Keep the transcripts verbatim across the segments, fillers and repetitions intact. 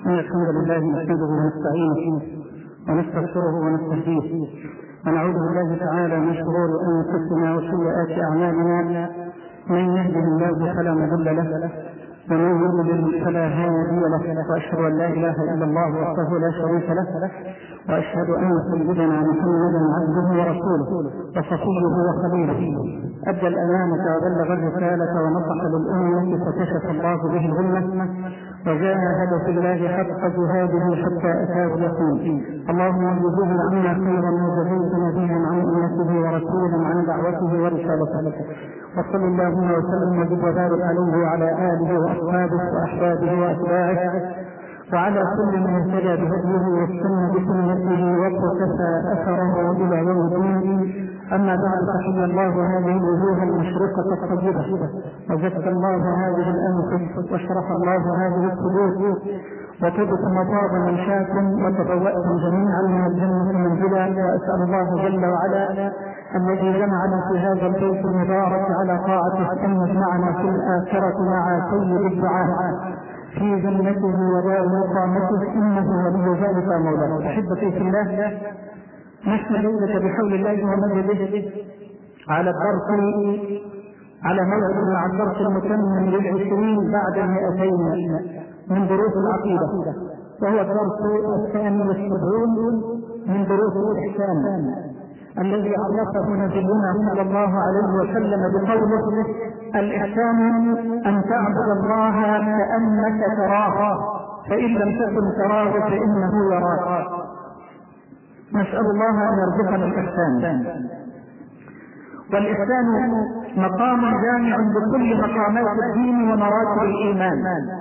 إن الحمد لله نحمده ونستعينه ونستغفره ونستهديه ونعوذ بالله تعالى من شرور أنفسنا وسيئات أعمالنا. من يهده الله فلا مضل له ومن يضلل فلا هادي له، وأشهد أن لا إله إلا الله وحده لا شريك له، وأشهد أن سيدنا محمدا عبده ورسوله وصفيه وخليله، أدى الأمانة وبلغ الرسالة ونصح للأمة فكشف الله به الغمة وجاهد في الله حق جهاده حتى أتاه اليقين. اللهم اجزه عنا خيرا ما جزيت نبيا عن أمته ورسولا عن دعوته ورسالته، وصل اللهم وسلم وبارك عليه وعلى آله وأصحابه وأحبابه وأتباعه وعلى كل من اهتدى بهديه واستنى بسنته واقتفى أثره إلى يوم الدين. أما بعد، فحيا الله هذه الوجوه المشرقة الطيبة وزكى الله هذه الأنفس واشرح الله هذه الصدور وطبتم وطاب منشاكم وتبوأتم جميعا من الجنة منزلا. وأسأل الله جل وعلا الذي جمعنا في هذا البيت المبارك على طاعته أن يجمعنا في الآخرة مع سيد الدعاء في جنته ودار مقامته، إنه ولي ذلك مولاه. أحبتي في الله، نحن الليلة بحول الله ومجده على الدرس على موعد مع الدرس المتمم للعشرين بعد المئتين من دروس العقيدة، وهو الدرس الثاني والسبعون من دروس الإحسان الذي عرفه نبينا صلى الله عليه وسلم بقوله: الإحسان أن تعبد الله كأنك تراه فإن لم تكن تراه فإنه يراك. نسأل الله أن يرزقنا الإحسان. والإحسان مقام جامع بكل مقامات الدين ومراتب الإيمان،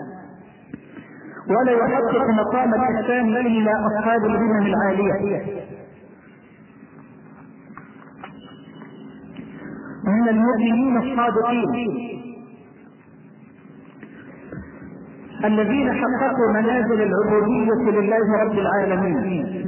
ولا يحقق مقام الإحسان إلا أصحاب الهمم العالية من المؤمنين الصادقين الذين حققوا منازل العبودية لله رب العالمين.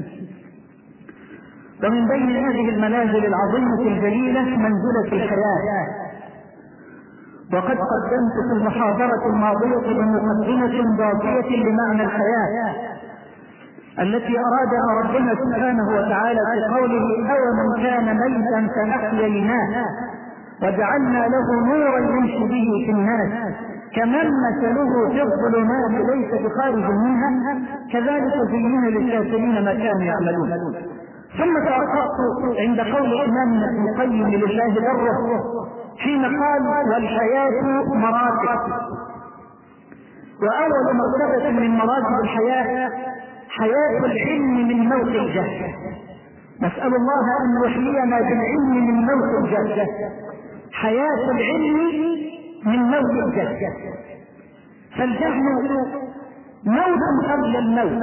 ومن بين هذه المنازل العظيمة الجليلة منزلة الحياة. وقد قدمت في المحاضرة الماضية بمقدمة ضافية لمعنى الحياة التي أرادها ربنا سبحانه وتعالى في قوله: أومن كان ميتا فأحييناه وجعلنا له نورا يمشي به في الناس كمن مثله في الظلمات ليس بخارج منها كذلك زين للكافرين ما كانوا يعملون. ثم توقفت عند قول إمامنا ابن القيم لله بره حين قال: والحياة مراتب. وأول مرتبة من مراتب الحياة حياة العلم من موت الجهل. نسأل الله أن يحيينا بالعلم من موت الجهل. حياة العلم من موت الجهل، فالجهل موت قبل الموت.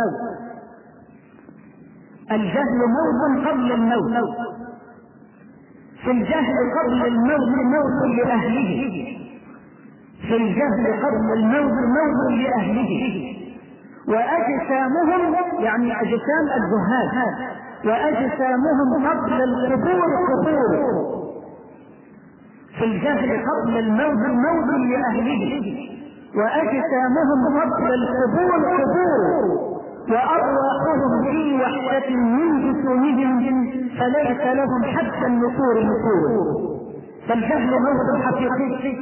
الجهل موت قبل الموت. في الجهل قبل الموت موت لأهله. في الجهل قبل الموت موت لأهله. وأجسامهم يعني أجسام الجهال، وأجسامهم قبل القبور قبور. في الجهل قبل الموت موت لأهله، وأجسامهم قبل القبور قبور، وأرواحهم في وحدة من جسومهم فليس لهم حتى النفور نفور. فالجهل موت حقيقي.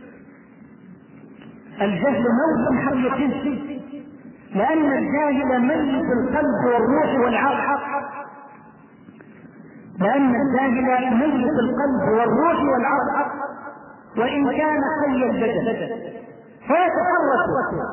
الجهل موت حقيقي، لأن الجاهل ميت القلب والروح والعقل. لأن الجاهل ميت القلب والروح والعقل وإن كان حي البدن، فيتحرك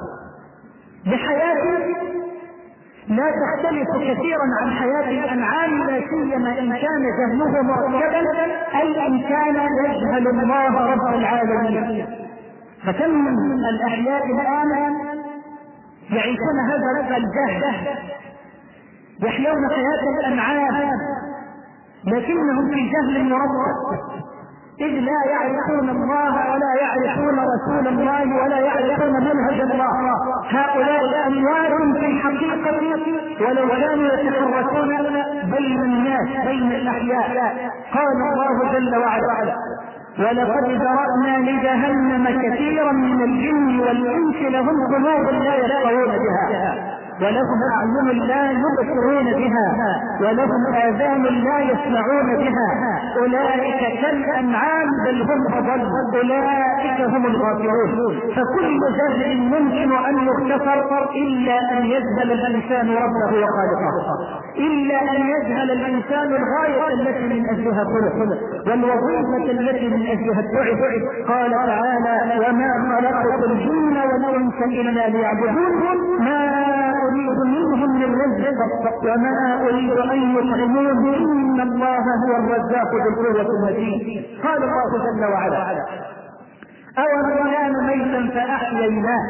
بحياته لا تختلف كثيرا عن حياة الأنعام، لا سيما إن كان جهله مركبا أي إن كان يجهل الله رب العالمين. فكم من الأحياء الآن يعيشون هذا الجهل، يحيون حياة الأنعام لكنهم في جهل مركب، إذ لا يعرفون الله ولا يعرفون رسول الله ولا يعرفون منهج الله. هؤلاء أموات في الحقيقة ولو كانوا يتحركون بين الناس بين الأحياء. قال الله جل وعلا: ولقد ذرأنا لجهنم كثيرا من الجن والإنس لهم قلوب لا يفقهون بها ولهم أعين لا يبصرون بها ولهم آذان لا يسمعون بها أولئك كالأنعام بل هم أضل أولئك هم الغافلون. فكل جهل ممكن أن يغتفر إلا أن يجهل الإنسان ربه وخالقه، إلا أن يجهل الإنسان الغاية التي من أجلها خلق والوظيفة التي من أجلها ابتعث. قال تعالى: وما خلقت الجن والإنس إلا ليعبدون ما أريد منهم من رزق وما أريد أن يطعمون إن الله هو الرزاق ذو القوة المتين. قال الله جل وعلا: أومن كان ميتا فأحييناه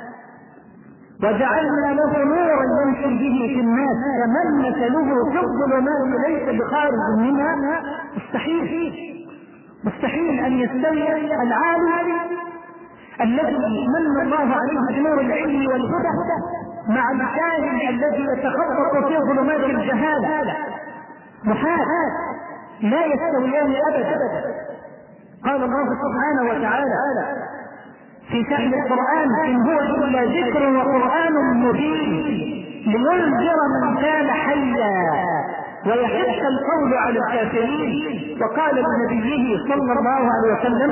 وجعلنا له نورا يمشي به في الناس كمن مثله في الظلمات ليس بخارج منها. مستحيل مستحيل أن يستوي العالم الذي من الله عليه بنور العلم والهدى مع الجاهل الذي يتخبط في ظلمات الجهالة. محال، لا يستويان أبدا. قال الله سبحانه وتعالى في شأن القرآن: إن هو إلا ذكر وقرآن مبين لينذر من كان حيا ويحق القول على الكافرين. وقال لنبيه صلى الله عليه وسلم: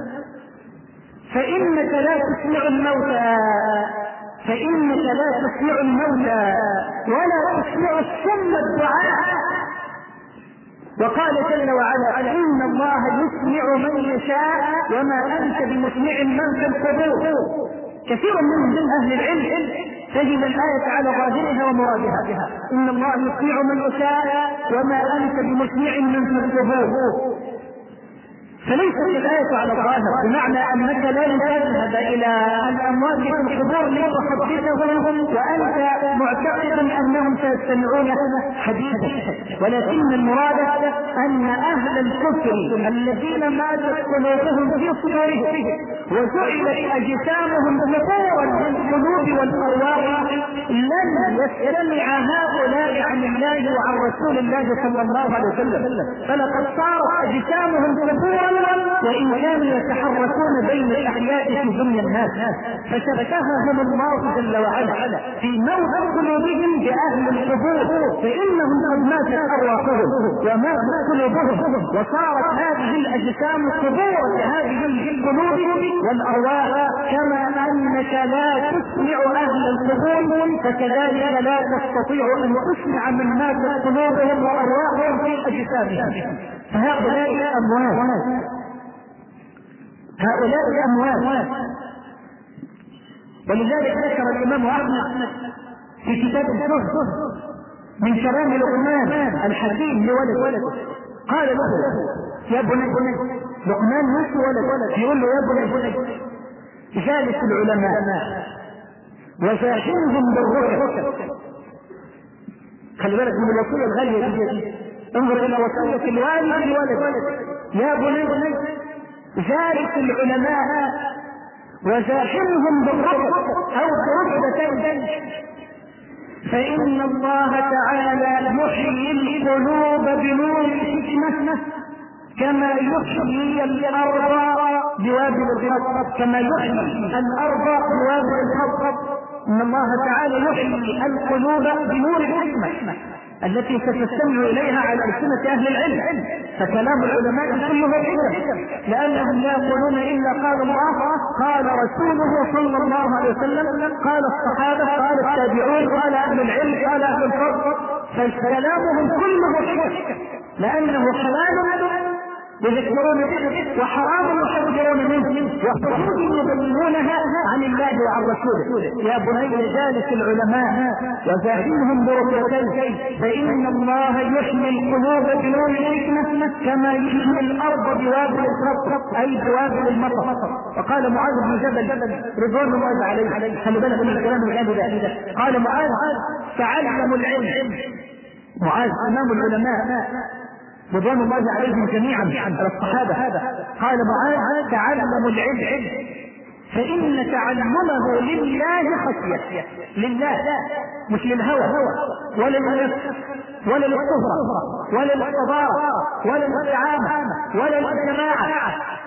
فإنك لا تسمع الموتى فإنك لا تسمع الموتى ولا تسمع الصم الدعاء. وقال جل وعلا: إن الله يسمع من يشاء وما أنت بمسمع من في القبور. كثير من أهل العلم تجد الآية على ظاهرها ومرادها: إن الله يسمع من يشاء وما أنت بمسمع من في القبور. فليست الآية على الظاهر بمعنى أنك لا تذهب إلى الأموات في القبور لتحدثهم وأنت معتقد أنهم سيستمعون حديثا، ولكن المراد أن أهل الكفر الذين ماتت قلوبهم في صدورهم وجعلت أجسامهم نفورا للقلوب والأرواح لن يستمع هؤلاء عن الله وعن رسول الله صلى الله عليه وسلم، فلقد صارت أجسامهم نفورا وإن كانوا يتحركون بين الأحياء في دنيا الناس. فشبكهم الله جل وعلا في موت قلوبهم بأهل القبور، فإنهم قد ماتت أرواحهم وماتت قلوبهم وصارت هذه الأجسام قبورا لهذه القلوب والأرواح. كما أنك لا تسمع أهل القبور فكذلك لا تستطيع أن تسمع من ماتت قلوبهم وأرواحهم في أجسامهم. فهؤلاء أموات، هؤلاء أموات. ولذلك ذكر الإمام أحمد في كتاب الزهد من كلام لقمان الحكيم لولده، قال له: يا بني، لقمان مش ولد، يقول له: يا بني، جالس العلماء وزاحمهم بالركب. خلي بالك من الوصية الغالية دي، انظر إلى وصية الوالد لولد: يا بني جالس العلماء وزاحمهم بالركب أو بركبتين فإن الله تعالى يحيي القلوب بنور الحكمة كما يحيي الأرض بوابل الخط كما يحيي الأرض بوابل الخط. إن الله تعالى يحيي القلوب بنور الحكمة التي ستستمع إليها على ألسنة أهل العلم. فكلام العلماء كله حكم، لأنهم لا يقولون إلا قال الله قال رسوله صلى الله عليه وسلم، قال الصحابة، قال التابعون، قال أهل العلم، قال أهل الفضل. فكلامهم كله حكم، لأنه حلال يذكرون به وحرام يحذرون منه وحدود يبينونها عن الله وعن رسوله. يا بني جالس العلماء وزاحمهم بركبتين فإن الله يحيي القلوب بنور الحكمة كما يحيي الأرض بوابل الخط أي بوابل المطر. وقال معاذ بن جبل رضوان الله عليه، خلي بالك من الكلام الغالي ده، قال معاذ: تعلموا العلم. معاذ إمام العلماء رضوان الله عليهم جميعا على الصحابة، قال معاذ: تعلموا العلم فإن تعلمه لله خشية، لله مش للهوى ولا للنفس ولا للصهرة ولا للصدارة ولا للزعامة ولا للجماعة،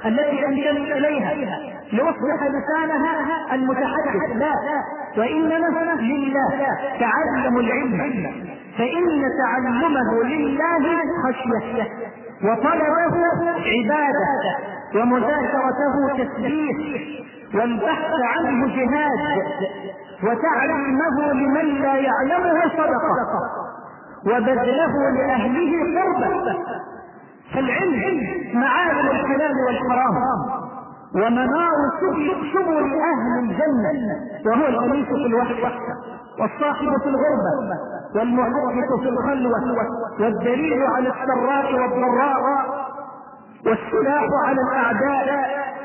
التي أنتمي إليها لأصبح لسانها المتحدث، لا، وإنما لله. تعلموا العلم فإن تعلمه لله خشية، وطلبه عبادة، ومذاكرته تسبيح، والبحث عنه جهاد، وتعليمه لمن لا يعلمه صدقة، وبذله لأهله قربة. فالعلم معالم الحلال والحرام ومنار سبل أهل الجنة، وهو الأنيس في الوحدة، والصاحب في الغربة، والمحدث في الخلوة، والدليل على السراء والضراء، والسلاح على الأعداء،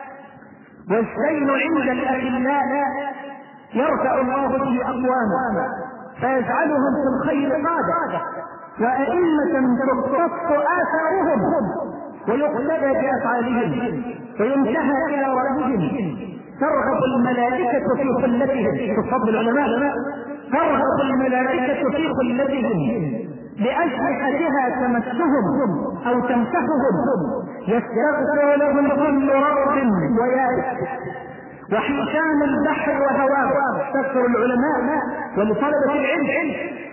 والزين عند الأخلاء. يرفع الله به أقواما فيجعلهم في الخير قادة، وأئمة تقتص آثارهم ويقتدى بأفعالهم وينتهى إلى رأيهم. ترغب الملائكة في خلتهم، تفضل العلماء، ترغب الملائكة في خلتهم لأجنحتها تمسهم أو تمسحهم، يستغفر لهم كل رب ويائس، وحيتان البحر وهواه. استغفر العلماء ولطلبة العلم،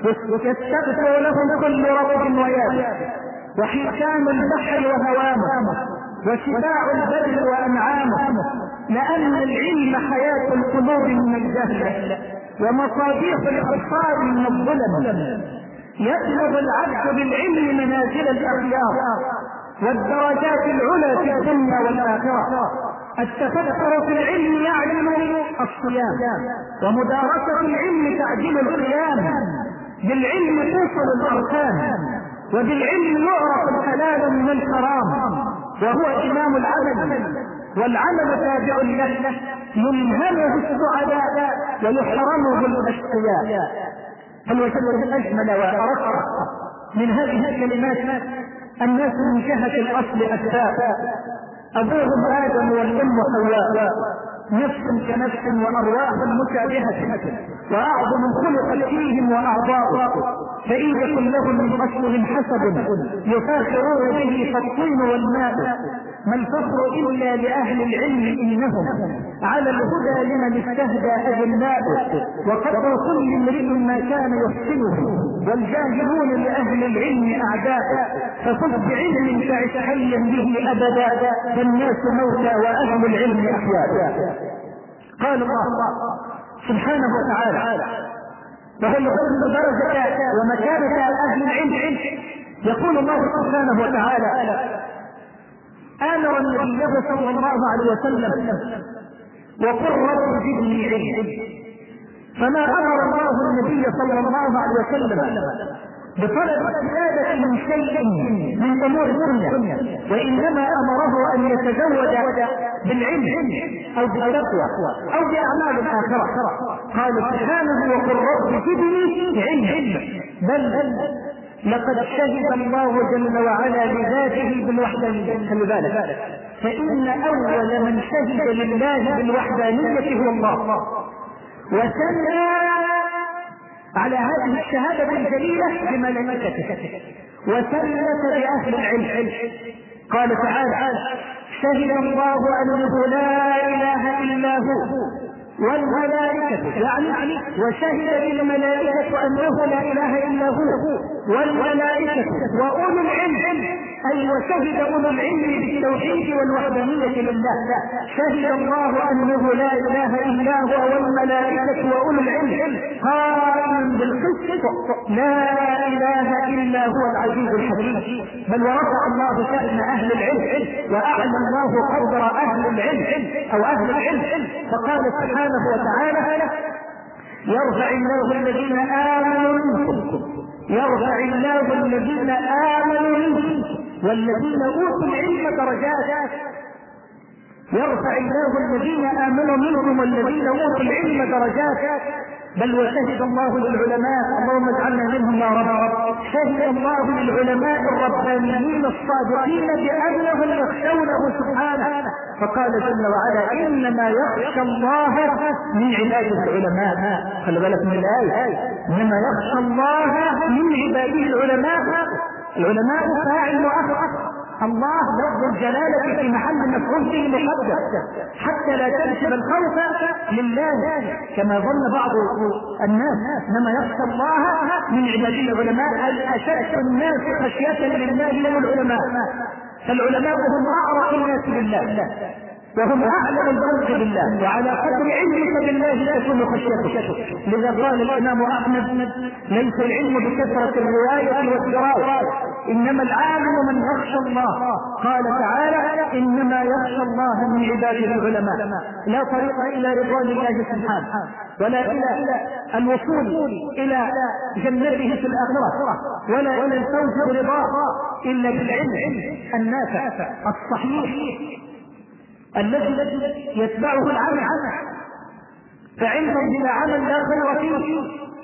يستغفر لهم كل رب ويائس، وحيتان البحر وهوامه، وشباع البدر وأنعامه. لأن العلم حياة القلوب من الجهل، ومصابيح الأبصار من الظلم. يطلب العبد بالعلم منازل الأخيار والدرجات العلى في الدنيا والآخرة. التفكر في العلم يعلم الصيام، ومدارسة العلم تعديل القيام. بالعلم توصل الأركان، وبالعلم يعرف الحلال من الحرام، وهو إمام العمل، والعمل تابع له، يلهمه السعداء ويحرمه الأشقياء. هل وجدت أجمل وأرقى من هذه الكلمات؟ الناس من جهة الأصل أسباب، أبوهم آدم والأم حواء، نفس كنفس وأرواح مشابهة، وأعظم خلقت فيهم وأعضاء. فإن يكن لهم من أصلهم حسب يفاخرون به فالطين والماء. ما الفخر إلا لأهل العلم، إنهم على الهدى لمن استهدى أذلاء. وقدر كل امرئ ما كان يحسنه، والجاهلون لأهل العلم أعداء. فخذ بعلم تعش حيا به أبدا، فالناس موتى وأهل العلم أحياء. قال الله سبحانه وتعالى، وهو يقول درجة ومكانة أهل العلم. يقول الله سبحانه وتعالى: آمر النبي صلى الله عليه وسلم وقل رب زدني علما. فما أمر الله النبي صلى الله عليه وسلم بطلب الزيادة من شيء من أمور الدنيا، وإنما أمره أن يتزود بالعلم أو بالتقوى أو بأعمال الآخرة. قال سبحانه: وقل رب زدني علما. بل لقد شهد الله جل وعلا لذاته بالوحدانية. خلي بالك، فإن أول من شهد لله بالوحدانية هو الله، وثنى على هذه الشهادة الجليلة بملائكته، وثلث بأهل العلم. قال تعالى: شهد الله أنه لا إله إلا هو والملائكة، يعني وشهد الملائكة أنه لا إله إلا هو والملائكة وأولو العلم، أي وشهد أولو العلم بالتوحيد والوحدانية لله. شهد الله أنه لا إله إلا هو والملائكة وأولو العلم قائما بالقسط، لا إله إلا هو العزيز الحكيم. بل ورفع الله شأن أهل العلم، وأعلى الله قدر أهل العلم أو أهل العلم، فقال سبحانه وتعالى: يرفع الله الذين آمنوا منكم، يرفع الله الذين آمنوا منكم والذين أوتوا العلم درجات. يرفع الله الذين آمنوا منكم والذين أوتوا العلم درجات. بل وشهد الله للعلماء، اللهم اجعلنا منهم يا رب. شهد الله للعلماء الربانيين الصادقين بأنهم يخشونه سبحانه، فقال جل وعلا: إنما يخشى الله من عباده العلماء. خلي بالك من الآية، إنما يخشى الله من عباده العلماء. العلماء فاعل وأفعل، الله لفظ الجلالة في محل مفعول به مقدر حتى لا تنسب الخوف لله كما ظن بعض الناس، انما يخشى الله من عباده العلماء. الاشد الناس خشية لله هم العلماء، فالعلماء هم اعرف الناس بالله وهم اعلم الخلق بالله، وعلى قدر علمك بالله تكون خشيتك. لذا قال الامام احمد ليس العلم بكثرة الرواية والدراية، انما العالم من يخشى الله. قال تعالى انما يخشى الله من عباده العلماء. لا طريق الى رضوان الله سبحانه ولا الى الوصول الى جنته في الاخره ولا الى الفوز برضاه الا بالعلم النافع الصحيح الذي يتبعه العمل. فعلم بلا عمل لا خير فيه،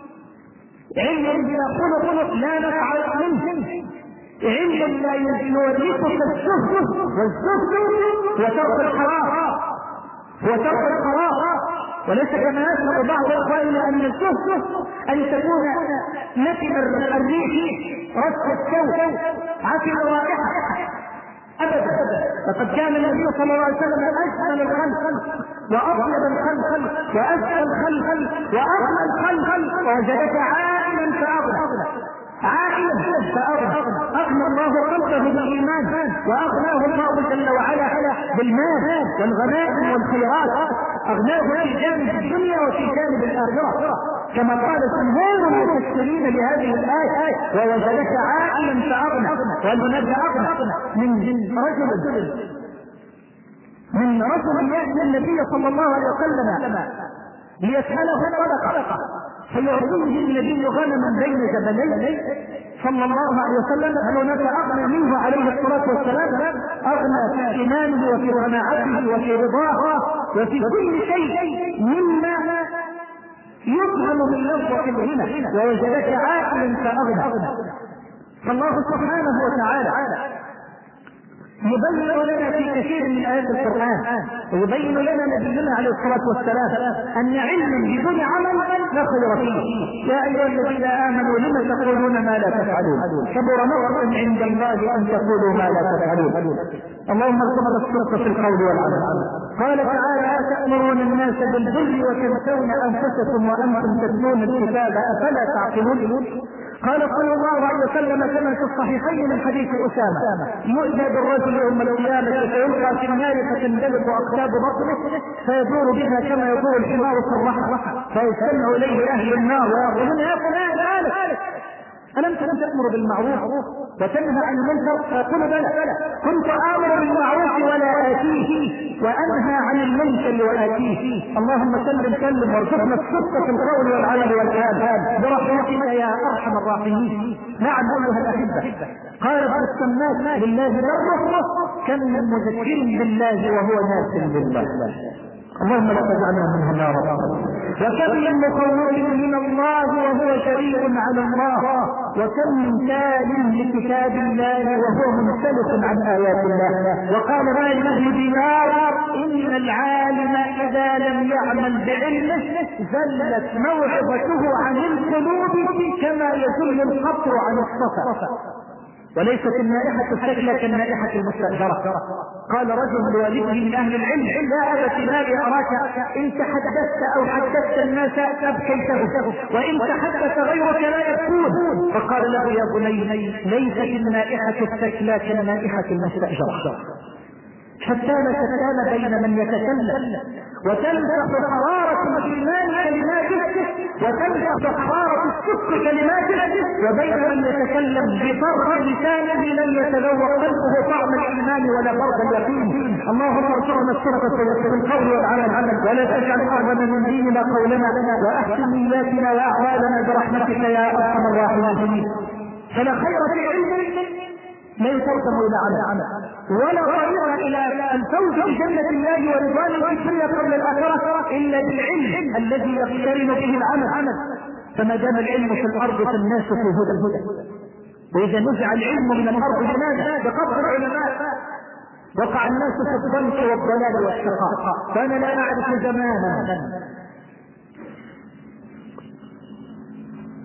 علم بلا خلق لا نفع منه، علم لا يورثك الزهد، والزهد وترك الحرام وترك الحرام. وليس كما يشعر بعض اخواننا ان الزهد ان تكون نتن الريح رش الشوك عفن رائحه ابدا. فقد كان النبي صلى الله عليه وسلم اجمل الخلق واطيب الخلق وازكى الخلق واغنى الخلق، ووجدك عائلا فاغنى عائلا فاغنى اغنى الله قلبه بالايمان، واغناه الله جل وعلا بالمال والغنائم والخيرات، اغناه في جانب الدنيا وفي جانب الاخره، كما قال جمهور المفسرين لهذه الايه ووجدك عائلا فاغنى. والمنبه اغنى من رجل من رجل ياتي النبي صلى الله عليه وسلم ليساله صدقه، فيعطيه النبي غنما بين جبلين صلى الله عليه وسلم. هل هناك اغنى منه عليه الصلاه والسلام؟ اغنى في ايمانه وفي قناعته وفي رضاه وفي كل شيء مما يفهم من لفظة الغنى. ووجدك عاقلا فاغنى. فالله سبحانه وتعالى يبين لنا في كثير من آيات القرآن ويبين لنا نبينا عليه الصلاة والسلام أن علما بدون عمل لا خير فيه. يا أيها الذين آمنوا لم تقولون ما لا تفعلون، كبر مقتا عند الله أن تقولوا ما لا تفعلون. اللهم ارزقنا الصدق في القول والعمل. قال تعالى أتأمرون الناس بالبر وتنسون أنفسكم وأنتم تتلون الكتاب أفلا تعقلون. قال صلى الله عليه وسلم كما في الصحيحين من حديث أسامة يؤتى بالرجل يوم القيامة فيلقى في النار فتندلق أقتاب بطنه فيدور بها كما يدور الحمار في الرحى، فيجتمع إليه أهل النار ويقولون يا فلان تعال ألم تكن تأمر بالمعروف وتنهى عن المنكر؟ فيقول بلى كنت آمر بالمعروف ولا آتيه وأنهى عن المنكر وآتيه. اللهم سلم سلم وارزقنا الصدق في القول والعمل والكلام برحمتك يا أرحم الراحمين. نعم أيها الأحبة، قال ابن السماك لله بره كم من مذكر بالله وهو ناس بالله. اللهم لا تجعلنا منهم يا رب. وكم من مخوف من الله وهو شريك على الله، وكم من تال لكتاب الله وهو منسلخ عن آيات الله. وقال مالك بن دينار إن العالم إذا لم يعمل بعلمه زلت موعظته عن القلوب كما يزل القطر عن الصفا، وليست النائحة الشكلة كالنائحة المستأجرة. قال رجل لوالده من أهل العلم لا أبت مالي أراك إن تحدثت أو حدثت الناس أبكيته وإن تحدث غيرك لا يبكون. فقال له يا بني ليست النائحة الشكلة كالنائحة المستأجرة. شتان شتان بين من يتكلم وتلفح حرارة الإيمان كلماته وتلفح حرارة الصدق كلماته وبين من يتكلم بفرق لسانه لن يتذوق قلبه طعم الإيمان ولا برد اليقين. اللهم ارزقنا الصدق في القول والعمل ولا تجعل أعظم من ديننا قولنا وأحسن نياتنا وأعمالنا برحمتك يا أرحم الراحمين. فلا خير في علم لا يترجم الى عمل ولا طريق الى الفوز بجنة الله ورضوانه في الدنيا قبل الاخره الا بالعلم الذي يقترن به العمل. فما دام العلم في الارض فالناس في هدى الهدى. واذا نزع العلم من الارض لماذا؟ بقبض العلماء وقع الناس في الضنك والضلال والشقاء. فانا لا اعرف زمانا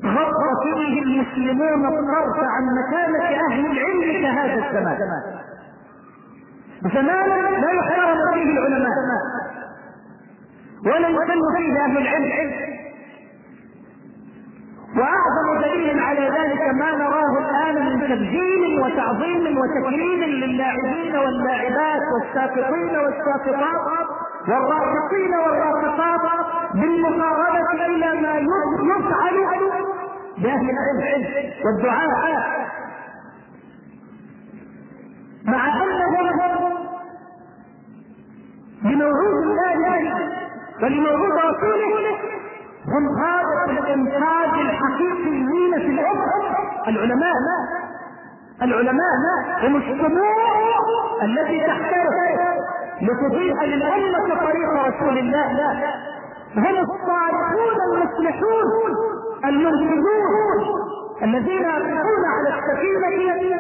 غض فيه المسلمون الطرف عن مكانة أهل العلم كهذا الزمان. زمانا لا يحترم فيه العلماء ولا يسن فيه اهل العلم. واعظم دليل على ذلك ما نراه الان من تبجيل وتعظيم وتكريم للاعبين واللاعبات والساقطين والساقطات والراقصين والراقصات بالمقاربه الى ما يفعل باهل العلم والدعاء، مع انهم لموعود الله ولموعود رسوله هم هذا الانتاج الحقيقيين في الامه. العلماء العلماء هم الشموع التي تحترق لتضيء للامه طريق رسول الله. هم الصالحون المصلحون المنتجون الذين يقفون على السفينه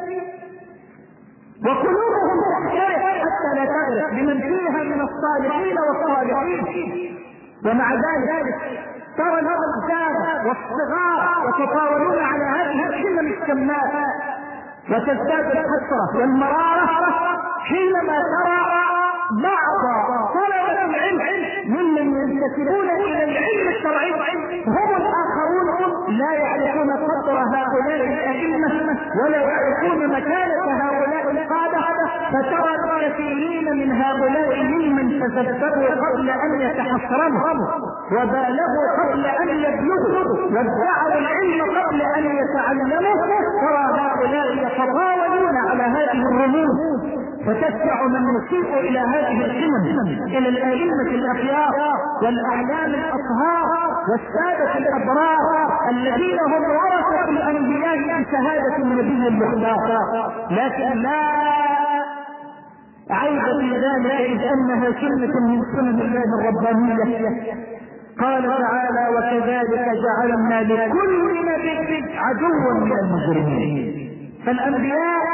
وقلوبهم تحترق حتى لا تغرق بمن فيها من الصالحين والصالحين. ومع ذلك ترى الأطفال والصغار يتطاولون على هذه الحمم السماء وتزداد الحسرة والمرارة حينما ترى بعض طلبة العلم ممن ينتسبون إلى العلم الشرعي هم الآخرون لا يعرفون قدر هؤلاء الأئمة ولا يعرفون مكانة هؤلاء القادة، فترى الكثيرين من هؤلاء ممن تزبروا قبل أن يتحصروا وبالغوا قبل أن يبلغوا وادعوا العلم قبل أن يتعلموا، ترى هؤلاء يتطاولون على هذه الرموز فتدفع من يسيء الى هذه الحمم الى الائمه الاخيار والاعلام الاطهار والساده الابرار الذين هم ورثه الانبياء بشهاده النبي المختار. لكن لا عيب في ذلك اذ انها سنه من سنن الله الربانيه. قال تعالى: وكذلك جعلنا لكل نبي عدوا من المجرمين. فالانبياء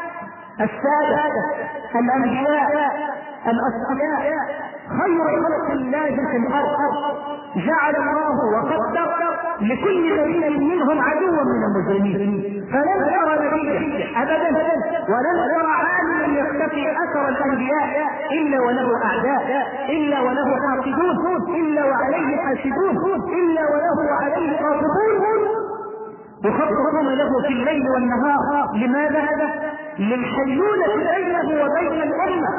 السادة الأنبياء الأصفياء خير خلق الله في الأرض جعل الله وقدر لكل نبي منهم عدوا من المجرمين. فلن ترى نبيا أبدا ولن ترى عالما يختفي أثر الأنبياء إلا وله أعداء، إلا وله حاسدون، إلا وعليه حاسدون، إلا وله وعليه قاصدون يخططون له في الليل والنهار. لماذا؟ للحيولة بينه وبين الأمة،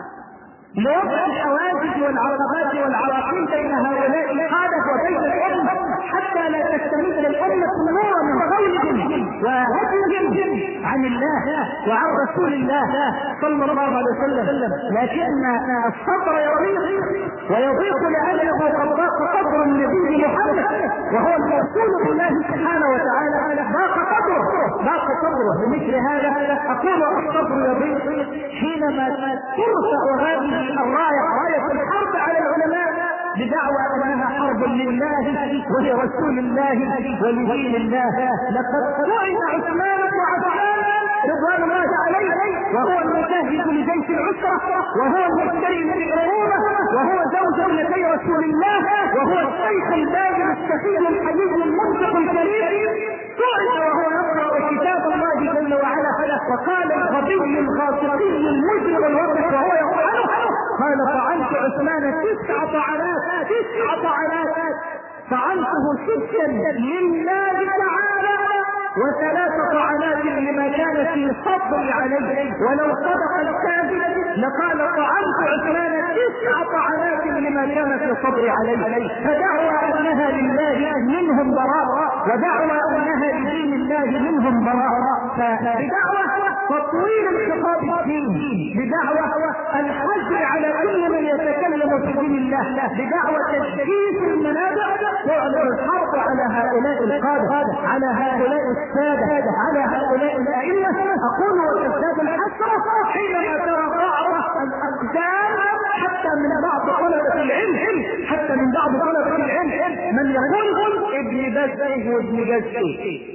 لوضع الحواجز والعقبات والعراقيل بين هؤلاء القادة وبين الأمة حتى لا تستمد الأمة نورا من قولهم وهديهم عن الله وعن رسول الله صلى الله عليه وسلم. لكن الصبر يضيق ويضيق لأنه قد ضاق قدر النبي محمد وهو المرسول بالله سبحانه وتعالى، ضاق قدره ضاق قدره. بمثل هذا أقول الصبر يضيق حينما ترفع هذه الراية راية الحرب على العلماء بدعوى انها حرب لله ولرسول الله ولدين الله. لقد طعن عثمان وعفان رضوان الله عليه وهو المجاهد لجيش العسرة وهو المشتري للعروبة وهو زوج ابنتي رسول الله وهو الشيخ الباجر السفيه الحبيب المنطق الكريم، طعن وهو يقرأ كتاب الله جل وعلا. وقال الغبي الغاصبي المجرم الوضح وهو يقول قال: طعنت عثمان تسع طعنات تسع طعنات طعنته ستا لله تعالى وثلاث طعنات لما كان في صبري عليه. ولو صدق الكاذب لقال: طعنت عثمان تسع طعنات لما كان في صبري عليه. فدعوى انها لله منهم براء ودعوى انها لدين الله منهم براء. فبدعوى تطويل الخطاب الديني، بدعوى الحجر على كل من يتكلم في دين الله، بدعوى تشكيك المنابع تعلن الحرب على هؤلاء القادة، على هؤلاء السادة، على هؤلاء الأئمة. أقول وتزداد الحسرة حينما ترى بعض الأقدام حتى من بعض طلبة العلم حتى من بعض طلبة العلم من يقول ابن بزه وابن بزه،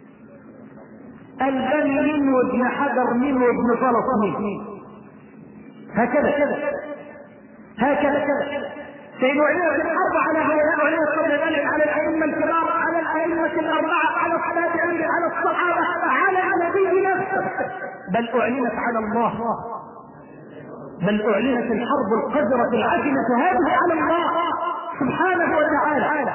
البن من وابن حجر من وابن فلط من، هكذا هكذا سينعلن الحرب على هؤلاء وعلى قبل ذلك على الأئمة الكبار، على الأئمة الأربعة، على التابعين، على الصحابة، على النبي نفسه، بل أعلنت على الله بل أعلنت الحرب القذرة العجنة هذه على الله سبحانه وتعالى.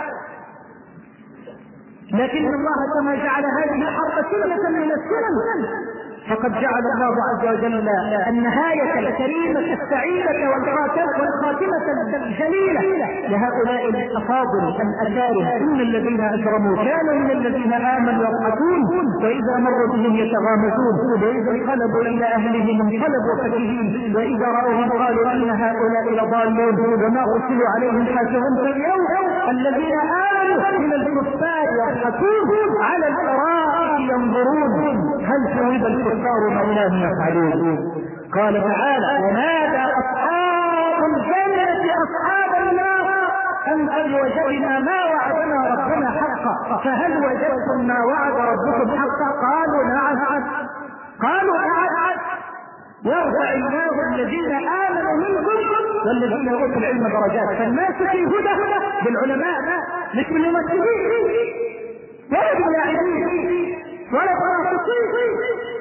لكن الله كما جعل هذه الحرب سنة من السنن، فقد جعل الله عز وجل النهاية الكريمة السعيدة والخاتمة الجليلة لهؤلاء الأفاضل الأكارم. إن الذين أجرموا كانوا من الذين آمنوا يضحكون وإذا مروا بهم يتغامزون وإذا انقلبوا إلى أهلهم انقلبوا فكهين وإذا رأوهم قالوا إن هؤلاء لضالون وما أرسلوا عليهم حافظون. فاليوم الذين آمنوا من الكفار يضحكون على الأرائك ينظرون هل ثوب الكفار ما كانوا يفعلون. قال تعالى ونادى أصحاب الجنة أصحاب النار أن هل وجدنا ما وعدنا ربنا حقا فهل وجدتم ما وعد ربكم حقا؟ قالوا نعم. قالوا نعم. يرفع الله الذين آمنوا منكم والذين أوتوا العلم درجات. فالناس في هدى بالعلماء مش من المسلمين ولا باللاعبين ولا بالمنافقين.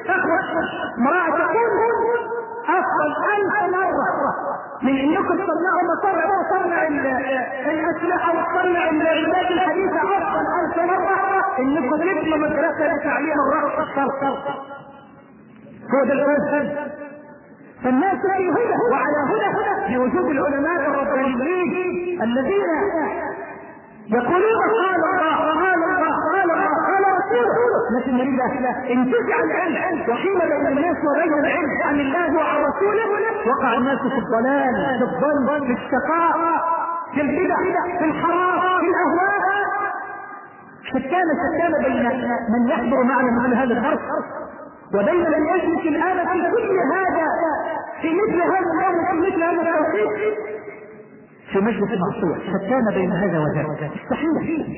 امرأة تقول أفضل ألف مرة من إنكم تصنعوا مصنع وصنع الأسلحة وصنع العلمات الحديثة أفضل ألف مرة إنكم تبنوا مدرسة لتعليم الرقص الصرصر. هو ده الفرق. فالناس في هدى وعلى هدى بوجود العلماء الربانيين الذين يقولون قال الله قال الله قال الله قال رسوله. لكن نريد انتزع العلم وحين بين الناس وبين العلم عن الله وعن رسوله وقع الناس في الضلال في الظلم في الشقاء في البدع في الحرام في الاهواء. شتان شتان بين من يحضر معنا مثل هذا الدرس وبين من يجلس الان في كل هذا في مثل هذا الامر في مثل هذا التوقيت في مجلس معصية. شتان بين هذا وذاك. مستحيل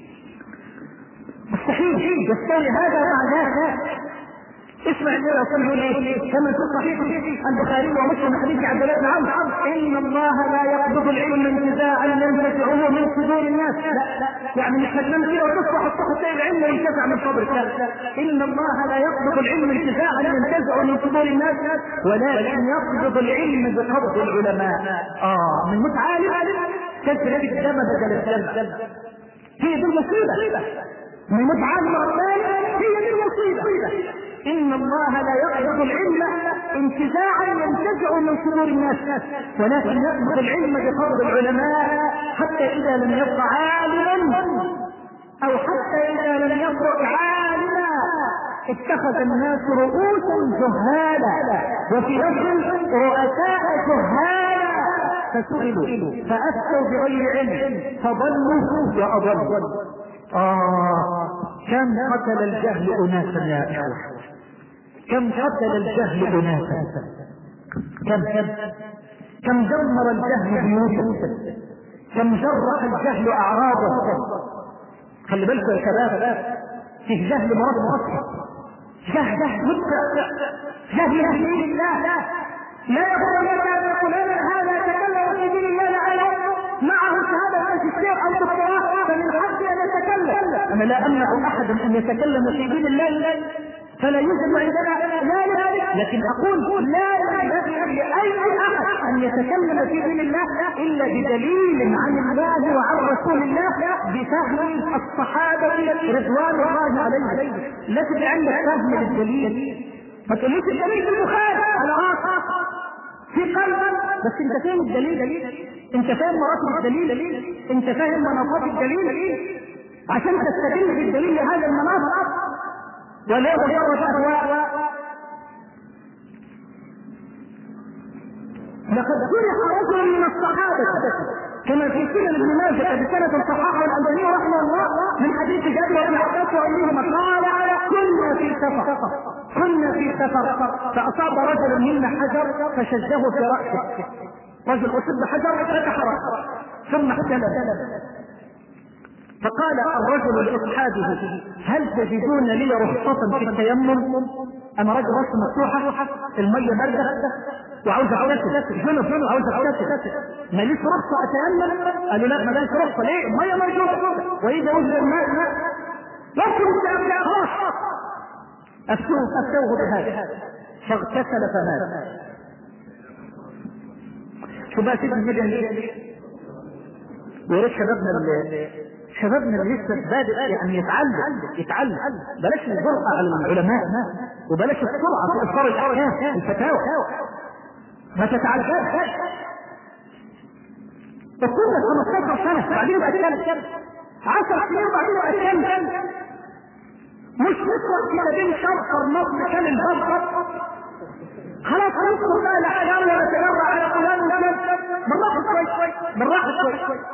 مستحيل يستوي هذا مع ذاك. اسمع لي لو كان يقول ايه كما في صحيح البخاري ومسلم حديث عبد الله بن عمرو ان الله لا يقبض العلم انتزاعا ينتزعه من صدور الناس. لا يعني مش هتنام كده وتصبح الصحة العلم ينتزع من صدرك. ان الله لا يقبض العلم انتزاعا ينتزعه من صدور الناس ولكن يقبض العلم بقبض العلماء. اه من متعالم كثرة الدم بدل الدم. هي دي المصيبة من متعالم ربنا. هي دي المصيبة. إن الله لا يقبض العلم انتزاعا ينتزع من صدور الناس ولكن يقبض العلم بقبض العلماء حتى إذا لم يبق عالما أو حتى إذا لم يبق عالما اتخذ الناس رؤوسا جهالا وفي لفظ رؤساء جهالا فسئلوا فأفتوا بغير علم فضلوا وأضلوا. آه كم قتل الجهل أناسا يا إخوة. كم قتل الجهل أناسا. كم كم كم دمر الجهل بيوتا. كم جرح الجهل أعراضه. خلي بالكم يا شباب فيه جهل مرض جهل متقع جهل يهدي الله لا يقول لك يا فلان هذا تكلم في دين الله لعله معه شهادة ماجستير أو دكتوراه فمن حقه أن يتكلم. أنا لا أمنع أحدا أن يتكلم في دين الله فلا يوجد عندنا ذلك لكن أقول لا ينبغي لأي أحد أن يتكلم في دين الله إلا بدليل عن الله وعن رسول الله بفهم الصحابة رضوان الله عليهم. لا تبقى عندك فهم للدليل ما تقوليش الدليل في البخاري على راسك في قلبك بس انت فاهم الدليل انت فاهم مراتب الدليل انت فاهم مناطات الدليل عشان تستدل بالدليل لهذا المناطق ولا مجرد اهواء. لقد جرح رجل من الصحابه كما في سنن ابن ماجه بسنة صححه الألباني رحمه الله من حديث جابر بن عباس وأمهما قال كنا في سفر كنا في سفر فأصاب رجل منا حجر فشجه في رأسه. رجل أصيب بحجر فتح رأسه ثم احتلم فقال الرجل لأصحابه هل تجدون لي رخصة في التيمم؟ أنا رجل رأسه مفتوحة المية باردة وعاوز اغتسل جنب جنب عاوز اغتسل ماليش رخصة اتيمم؟ قالوا لا ماليش رخصة. ليه؟ المية موجودة واذا وجد الماء يخرج من خلاص افتوه افتوه بهذا فاغتسل فمات. شو بقى سيدنا النبي ليه؟ ويريد شبابنا اللي شبابنا اللي لسه بادئ يعني يتعلم يتعلم بلاش الجرأة على العلماء وبلاش السرعة في إصدار الأحكام الفتاوى، ما تتعلمش تكون خمستاشر سنة بعدين بقى اتكلم عشر سنين بعدين بقى اتكلم مش نسوى كده بين شرق النصر كان الباب خلاص نصر بقى الأحيان ولا تجرع على فلان وفلان بالراحة شوي بالراحة شوي.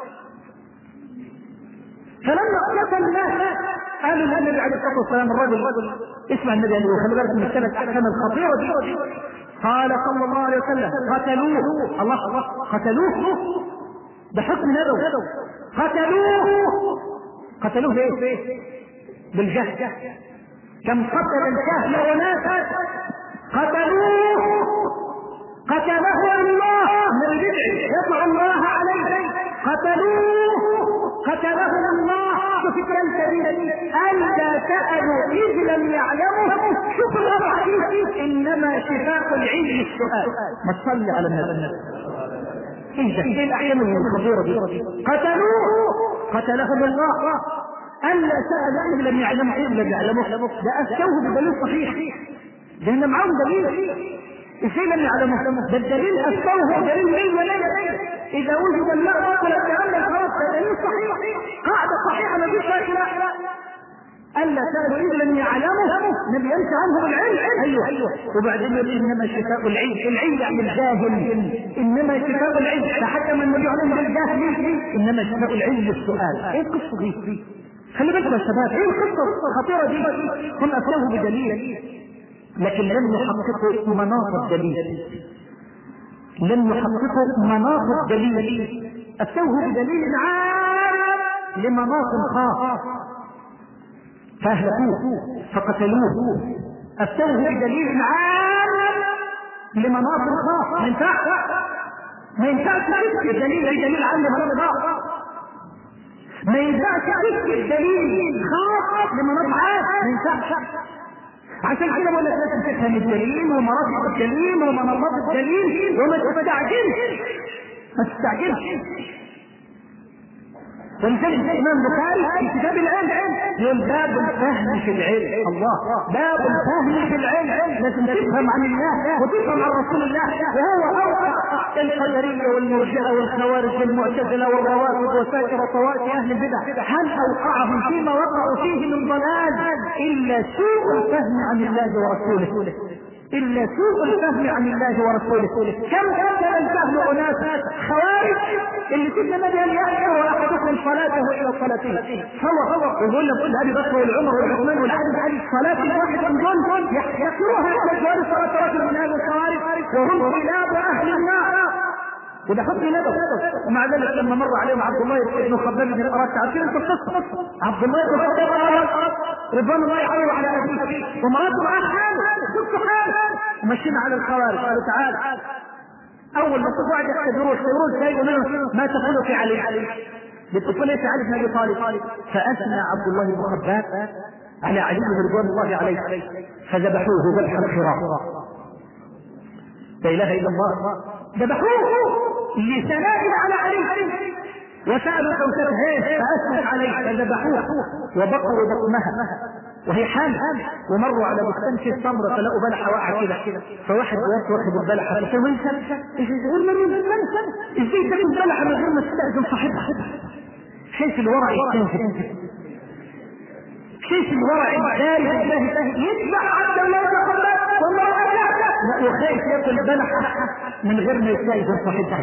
فلما اختلف الناس قالوا النبي عليه الصلاه والسلام الرجل اسمع النبي قال له خلي بالك من الثلاث احكام الخطيره دي. قال صلى الله عليه وسلم قتلوه الله قتلوه بحكم نبوي قتلوه قتلوه ليه؟ بالجهل. كم قتل الجهل وناس قتلوه قتله الله من بدعه يطلع الله عليه قتلوه قتله الله. شوف الكلام كبير ألا سألوا إذ لم يعلموا. شوف الوضع فيه إنما شفاء العلم السؤال. ما تصلي على النبي ايه الأحيان الخطيرة دي؟ قتلوه قتلهم الله. ألا سألوا إذ لم يعلموا إذ لم يعلموا ده أفتوه بدليل صحيح لأن معهم دليل. ازاي لم يعلموا؟ ده الدليل أفتوه دليل مية مية. إذا وجد الماء بطل التعامل خلاص ده دليل صحيح قاعدة صحيحة ما فيش فيها خلاف. ألا سألوا إذ لم يعلموا نبي ينسى عنهم العلم. أيوه أيوه وبعدين يقول إنما شفاء العلم. العلم يعني الجاهل إنما شفاء العلم. فحكم النبي عليهم بالجاهل إنما شفاء العلم السؤال. إيه القصة دي؟ خلي بالكم يا شباب ايه القصة الخطيرة دي؟ هم أتوه بدليل لكن لم يحققوا مناط الدليل لم يحققوا مناط الدليل. أتوه بدليل عام لمناط خاص فأهلكوه فقتلوه. أتوه بدليل عام لمناط خاص. ما ينفعش ما ينفعش تذكر دليل دليل عام لمناط خاص. ما ينفعش تذكر دليل خاص لمناط عام. ما ينفعش. عشان كده بقول لك لازم تفهم الدليل ومراتب الدليل ومناطات الدليل وما تستعجلش ما تستعجلش. ولذلك الإمام البخاري في كتاب العلم يقول باب الفهم في العلم. الله باب الفهم في العلم. لازم تفهم عن الله وتفهم عن رسول الله. وهو أوقع القدرية والمرجئة والخوارج والمعتزلة والروافض وسائر طوائف أهل البدع هل أوقعهم فيما وقعوا فيه من ضلال إلا سوء الفهم عن الله ورسوله إلا سوء الفهم عن الله ورسوله. كم كان الفهم أناس خوارج اللي سيدنا النبي قال يأخر أحدكم صلاته إلى صلاته هو هو يقول لك كل أبي بكر والعمر والعثمان والعلي علي صلاة الواحد من دول يأخرها على جوار صلاة رجل من أهل الخوارج وهم كلاب أهل النار. وده حكم ندب. ومع ذلك لما مر عليهم عبد الله بن خباب بن الأراد تعرفين انت القصة عبد الله بن خباب رضوان الله عليه وعلى أبيه ومراته معاه حاله شفتوا حاله ومشينا على الخوارج قالوا تعال أول ما تطلع يختبروا يختبروا شيء منهم ما تقولوا في علي بتقول ليس علي بن أبي طالب. فأثنى عبد الله بن خباب على علي رضوان الله عليه فذبحوه ذبح الخراف. لا إله إلا الله. ذبحوه لثناء على علي وسألوا حوته فأثنت عليه فذبحوه وبقروا بطنها وهي حامل ومروا على بستان في التمر فلقوا بلحة واقعة كده فواحد واخد البلحة فقال وين سنة يقول من من سنة ازاي تاكل بلحة من غير ما تستأذن صاحبها؟ شايف الورع التافه شايف الورع التافه يتبع عبد الله بن خباب والله لا وخايف ياكل بلحة من غير ما يستأذن صاحبها.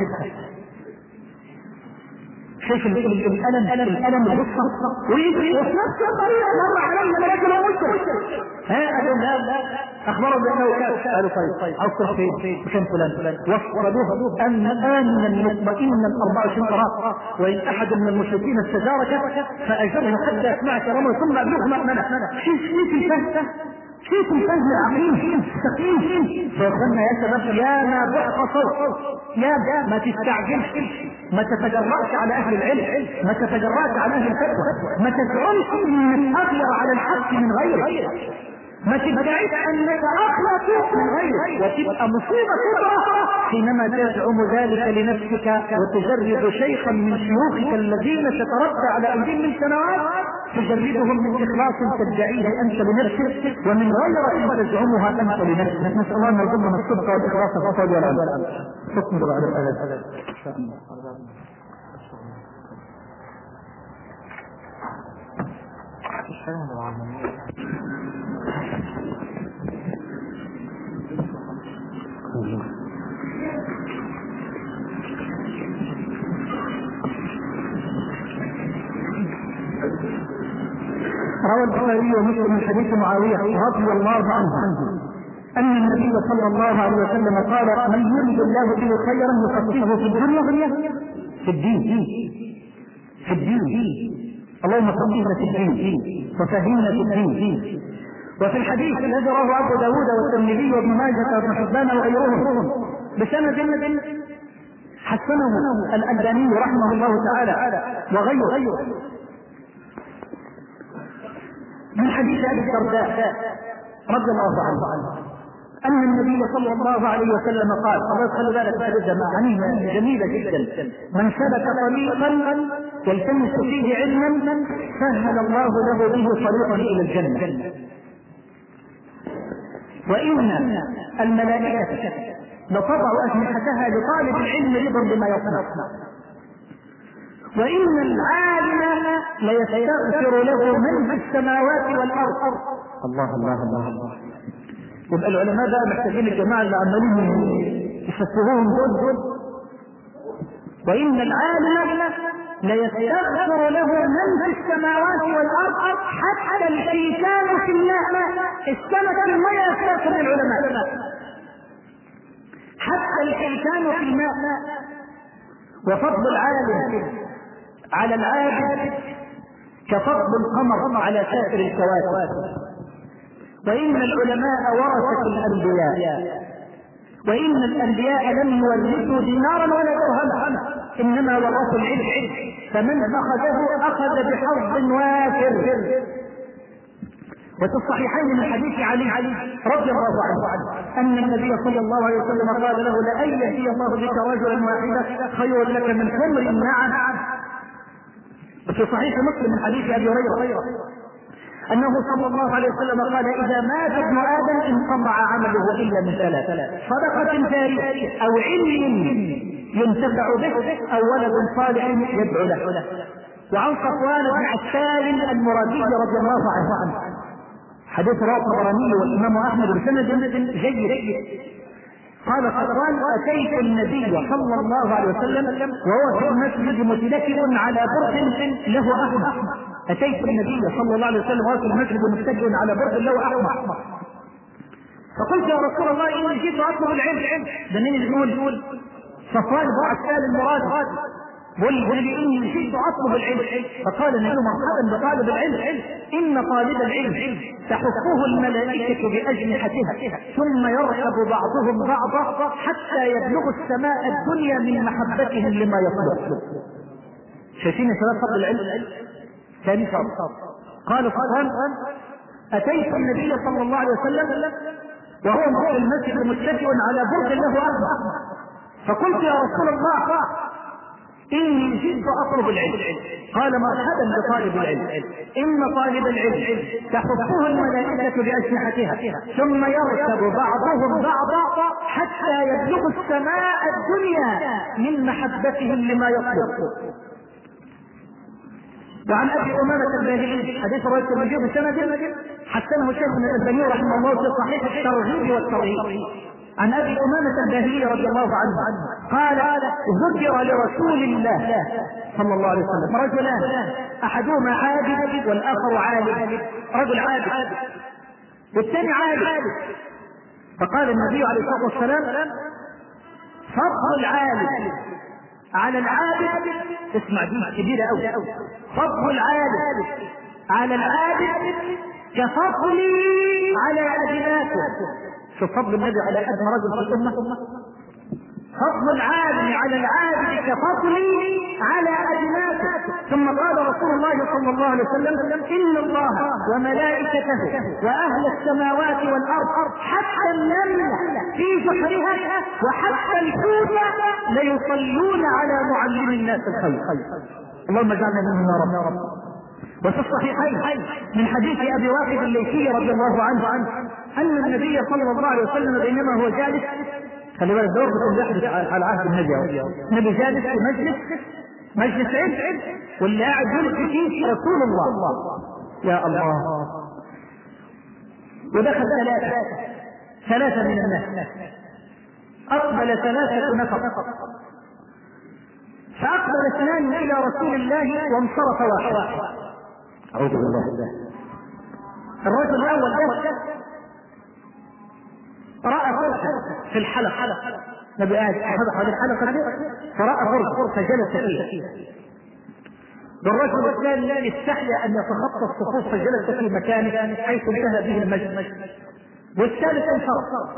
شايف الألم الألم الغصة وفي نفس الطريقة مر علينا ملاكل ومشرك ها أدم أخبروا بأنه كافر قالوا طيب أصرح فين وكان فلان وصلوه أن آمنا مطمئنا أربع وعشرين قرار وإن أحد من المشركين استجارك فأجره حتى يسمعك رمى ثم أبلغ منه. شوف الفهم كيف الفهم العقيم سقيم. فيقولنا يا شباب يا ما ضعف صوت يا ما تستعجلش ما تتجرأش على أهل العلم ما تتجرأش على أهل الفتوى ما تزعمش انك أغير على الحق من غيره ما تدعيش انك اخلص من غيرك، وتبقى مصيبه كبرى حينما تزعم ذلك لنفسك وتجرد شيخا من شيوخك الذين تتربى على ايديهم من سنوات، تجردهم من اخلاص تدعيه انت لنفسك ومن غير ان تزعمها انت لنفسك. نسال الله ان يرزقنا الصدق والاخلاص في القول والعمل. حكم بعد الاذان ان شاء الله. روى البخاري ومسلم من حديث معاوية رضي الله عنه أن النبي صلى الله عليه وسلم قال: من يريد الله به خيرا يفقهه في الدنيا في الدين في الدين اللهم فقهنا في الدين وفهمنا في الدين. وفي الحديث الذي رواه أبو داود والترمذي وابن ماجه وابن حبان وغيرهم بسند حسنه الألباني رحمه الله تعالى وغيره، من حديث أبي الدرداء رضي الله عنه أن النبي صلى الله عليه وسلم قال: الله خلي بالك هذا معانيه جميلة جدا، من سلك طريقا يلتمس فيه علما سهل الله له به طريقا إلى الجنة، وإن الملائكة لتضع أجنحتها لطالب العلم رضا بما يصنع، وإن العالم ليستغفر له من في السماوات والأرض. الله الله الله الله. يبقى العلماء بقى محتاجين الجماعة اللي عمالين يفسروهم دول. وإن العالم ليستغفر له من في السماوات والأرض حتى الحيتان في الماء. السمك في الماء يستغفر العلماء حتى الحيتان في الماء. وفضل العالم على العابد كفضل القمر على سائر الكواكب. وإن العلماء ورثة الأنبياء، وإن الأنبياء لم يورثوا دينارا ولا درهما، إنما ورثوا العلم، فمن أخذه أخذ بحظ وافر. وفي الصحيحين من حديث علي علي رضي الله عنه أن النبي صلى الله عليه وسلم قال له: لأن يهدي الله بك رجلا واحدا خير لك من حمر النعم. وفي صحيح مسلم من حديث أبي هريرة أنه صلى الله عليه وسلم قال: إذا مات ابن آدم انقطع عمله إلا من ثلاث: صدقة جارية، أو علم ينتفع به، أو ولد صالح يدعو له. وعن صفوان بن عسال المرادي رضي الله عنه حديث رواه الطبراني والإمام أحمد بسند جيد قال: صفوان: أتيت النبي صلى الله عليه وسلم وهو في المسجد متكئ على برد له أحمر. أتيت النبي صلى الله عليه وسلم وهو في المسجد متكئ على برد له أحمر، فقلت: يا رسول الله إني جئت أطلب العلم. ده مين اللي يقول؟ صفوان بن عسال المراد والذي إني جئت أطلب العلم. فقال النبي: مرحبا بطالب العلم، إن طالب العلم تحفه الملائكة بأجنحتها ثم يركب بعضهم بعضا حتى يبلغ السماء الدنيا من محبتهم لما يطلب. شايفين يا شباب فضل العلم؟ ثاني شرط. قال صفوان: أتيت النبي صلى الله عليه وسلم وهو في المسجد متكئ على برد له أحمر، فقلت: يا رسول الله إني جئت أطلب العلم. قال: مرحبا بطالب العلم، إن طالب العلم تحفه الملائكة بأجنحتها ثم يركب بعضهم بعضا حتى يبلغ السماء الدنيا من محبتهم لما يطلب. وعن أبي أمامة الباهلي حديث رواه الترمذي بسند حسنه شيخ الألباني رحمه الله في صحيح الترغيب والترهيب عن أبي أمامة الباهلي رضي الله عنه قال: ذكر لرسول الله صلى الله عليه وسلم رجلان أحدهما عابد والآخر عالم. رجل عابد والثاني عابد، فقال النبي عليه الصلاة والسلام: فضل العالم على العابد، اسمع دي كبيرة أوي، فضل العالم على العابد كفضلي على أدناكم. شوف فضل النبي على أدنى رجل في الأمة. فضل العالم على العابد كفضلي على أدناكم. ثم قال رسول الله صلى الله عليه وسلم: إن الله وملائكته وأهل السماوات والأرض حتى النملة في جحرها وحتى الحوت ليصلون على معلم الناس الخير. اللهم اجعلنا منهم يا رب. وفي الصحيحين من حديث أبي واقد الليثي رضي الله عنه أن النبي صلى الله عليه وسلم بينما هو جالس، خلي بالك دور بكم يحدث على عهد النبي، النبي جالس في مجلس مجلس علم واللي قاعد يلقي فيه رسول الله. يا الله. ودخل ثلاثة ثلاثة من الناس، أقبل ثلاثة نفر، فأقبل اثنان إلى رسول الله وانصرف واحد. أعوذ بالله. الرجل الأول ده رأى فرصة في الحلقة، نبي قاعد حضر الحلقة فرأى فرصة فجلس فيها. والرجل الثاني استحيا أن يتخطى الصفوف فجلس في مكانه حيث انتهى به المجلس. والثالث انصرف.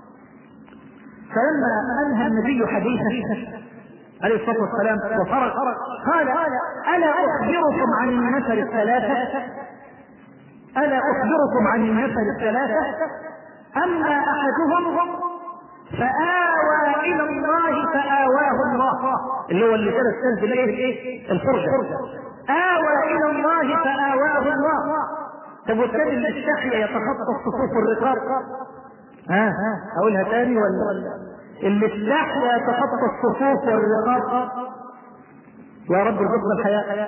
فلما أنهى النبي حديثه عليه الصلاة والسلام وفرق قال: ألا أخبركم عن النفر الثلاثة؟ ألا أخبركم عن النفر الثلاثة؟ أما أحدهم فآوى إلى الله فآواه الله، اللي هو اللي جلس تنزل إيه الفرجة، آوى إلى الله فآواه الله. طب والثاني اللي استحيا يتخطى الصفوف والرقاب، ها أقولها تاني ولا؟ اللي استحيا يتخطى الصفوف والرقاب، يا رب ارزقنا الحياة.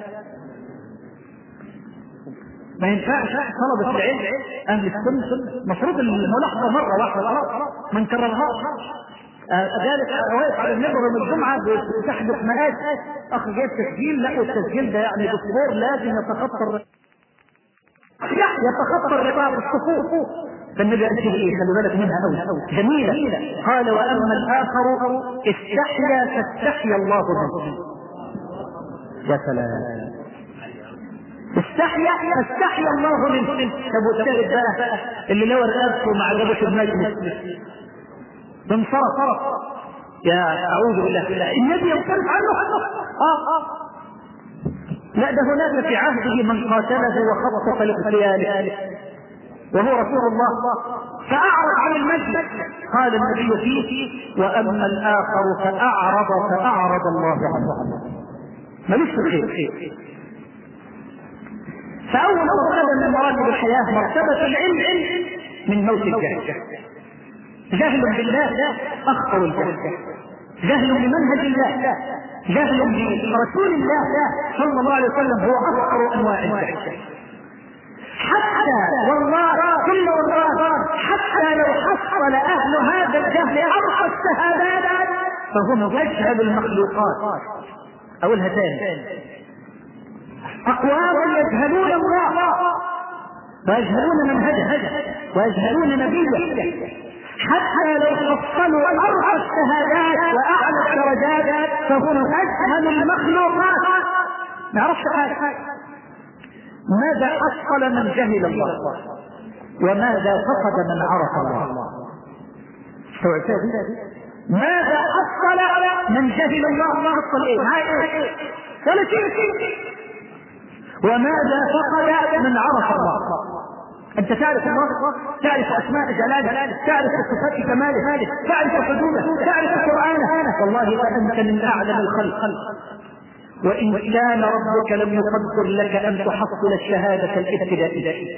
ما ينفعش طلبة العلم أهل السنة مفروض الملاحظة مرة واحدة ما نكررهاش. ذلك واقف على المنبر يوم الجمعة بتحدث مآت أخ جايب تسجيل، لا والتسجيل ده يعني دكتور لازم يتخطى يتخطى الرقاب الصفوف. فالنبي قال ايه؟ خلي بالك منها قوي جميلة. قال: وأما الآخر استحيا فاستحيا الله منه. يا سلام. استحيا فاستحيا الله منه. طب والثالث بقى اللي لو رقبته ما عجبش المجلس بانصرف، يا أعوذ بالله، النبي ينصرف عنه. اه اه لا، ده هناك في عهده من قاتله وخطف لاغتياله وهو رسول الله، فأعرض عن المجلس. قال النبي فيه: وأما الآخر فأعرض فأعرض الله عنه. ملوش في الخير. فأول مرتبة من مراتب الحياة مرتبة العلم من موت الجهل. جهل بالله أخطر الجهل، جهل بمنهج الله، جهل برسول الله صلى الله عليه وسلم هو أخطر أنواع الجهل. حتى والله ثم والله حتى لو حصل أهل هذا الجهل أرقى الشهادات فهم أجهل المخلوقات. أقولها تاني: أقوام يجهلون الله ويجهلون منهجه ويجهلون نبيه، حتى لو حصلوا أرقى الشهادات وأعلى الدرجات فهم أجهل المخلوقات. ما عرفش حاجة. ماذا حصل من جهل الله وماذا فقد من عرف الله؟ ماذا حصل من جهل الله؟ حصل ايه؟ ولا شيء. وماذا فقد من عرف الله؟ انت تعرف الله، تعرف اسماء جلاله، تعرف صفات كماله، تعرف حدوده، تعرف قرآنه. والله وانت من اعلم الخلق. وإن كان ربك لم يقدر لك أن تحصل الشهادة الابتدائية.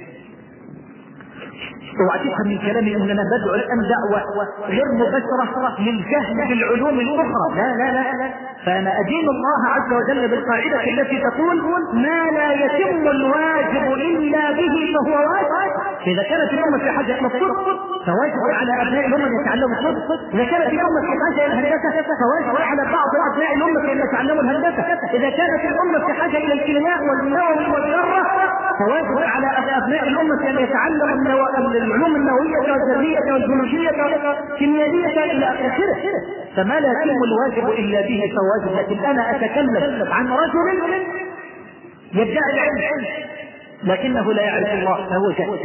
اوعى تفهم من كلامي اننا بدعو الان دعوة غير مباشرة للجهل بالعلوم الاخرى، لا لا لا لا. فانا ادين الله عز وجل بالقاعدة التي تقول: ما لا يتم الواجب الا به فهو واجب. اذا كانت الامة في حاجة الى الصدق فواجب على ابناء الامة ان يتعلموا الصدق. اذا كانت الامة في حاجة الى الهندسة فواجب على بعض ابناء الامة ان يتعلموا الهندسة. اذا كانت الامة في حاجة الى الكيمياء والنووي والذرة فواجب على ابناء الامة ان يتعلموا العلوم النووية والذرية والجيولوجية والكيميائية إلى آخره. فما لا يتم الواجب إلا به فواجب. لكن أنا أتكلم عن رجل يدعي العلم لكنه لا يعرف الله فهو جاهل،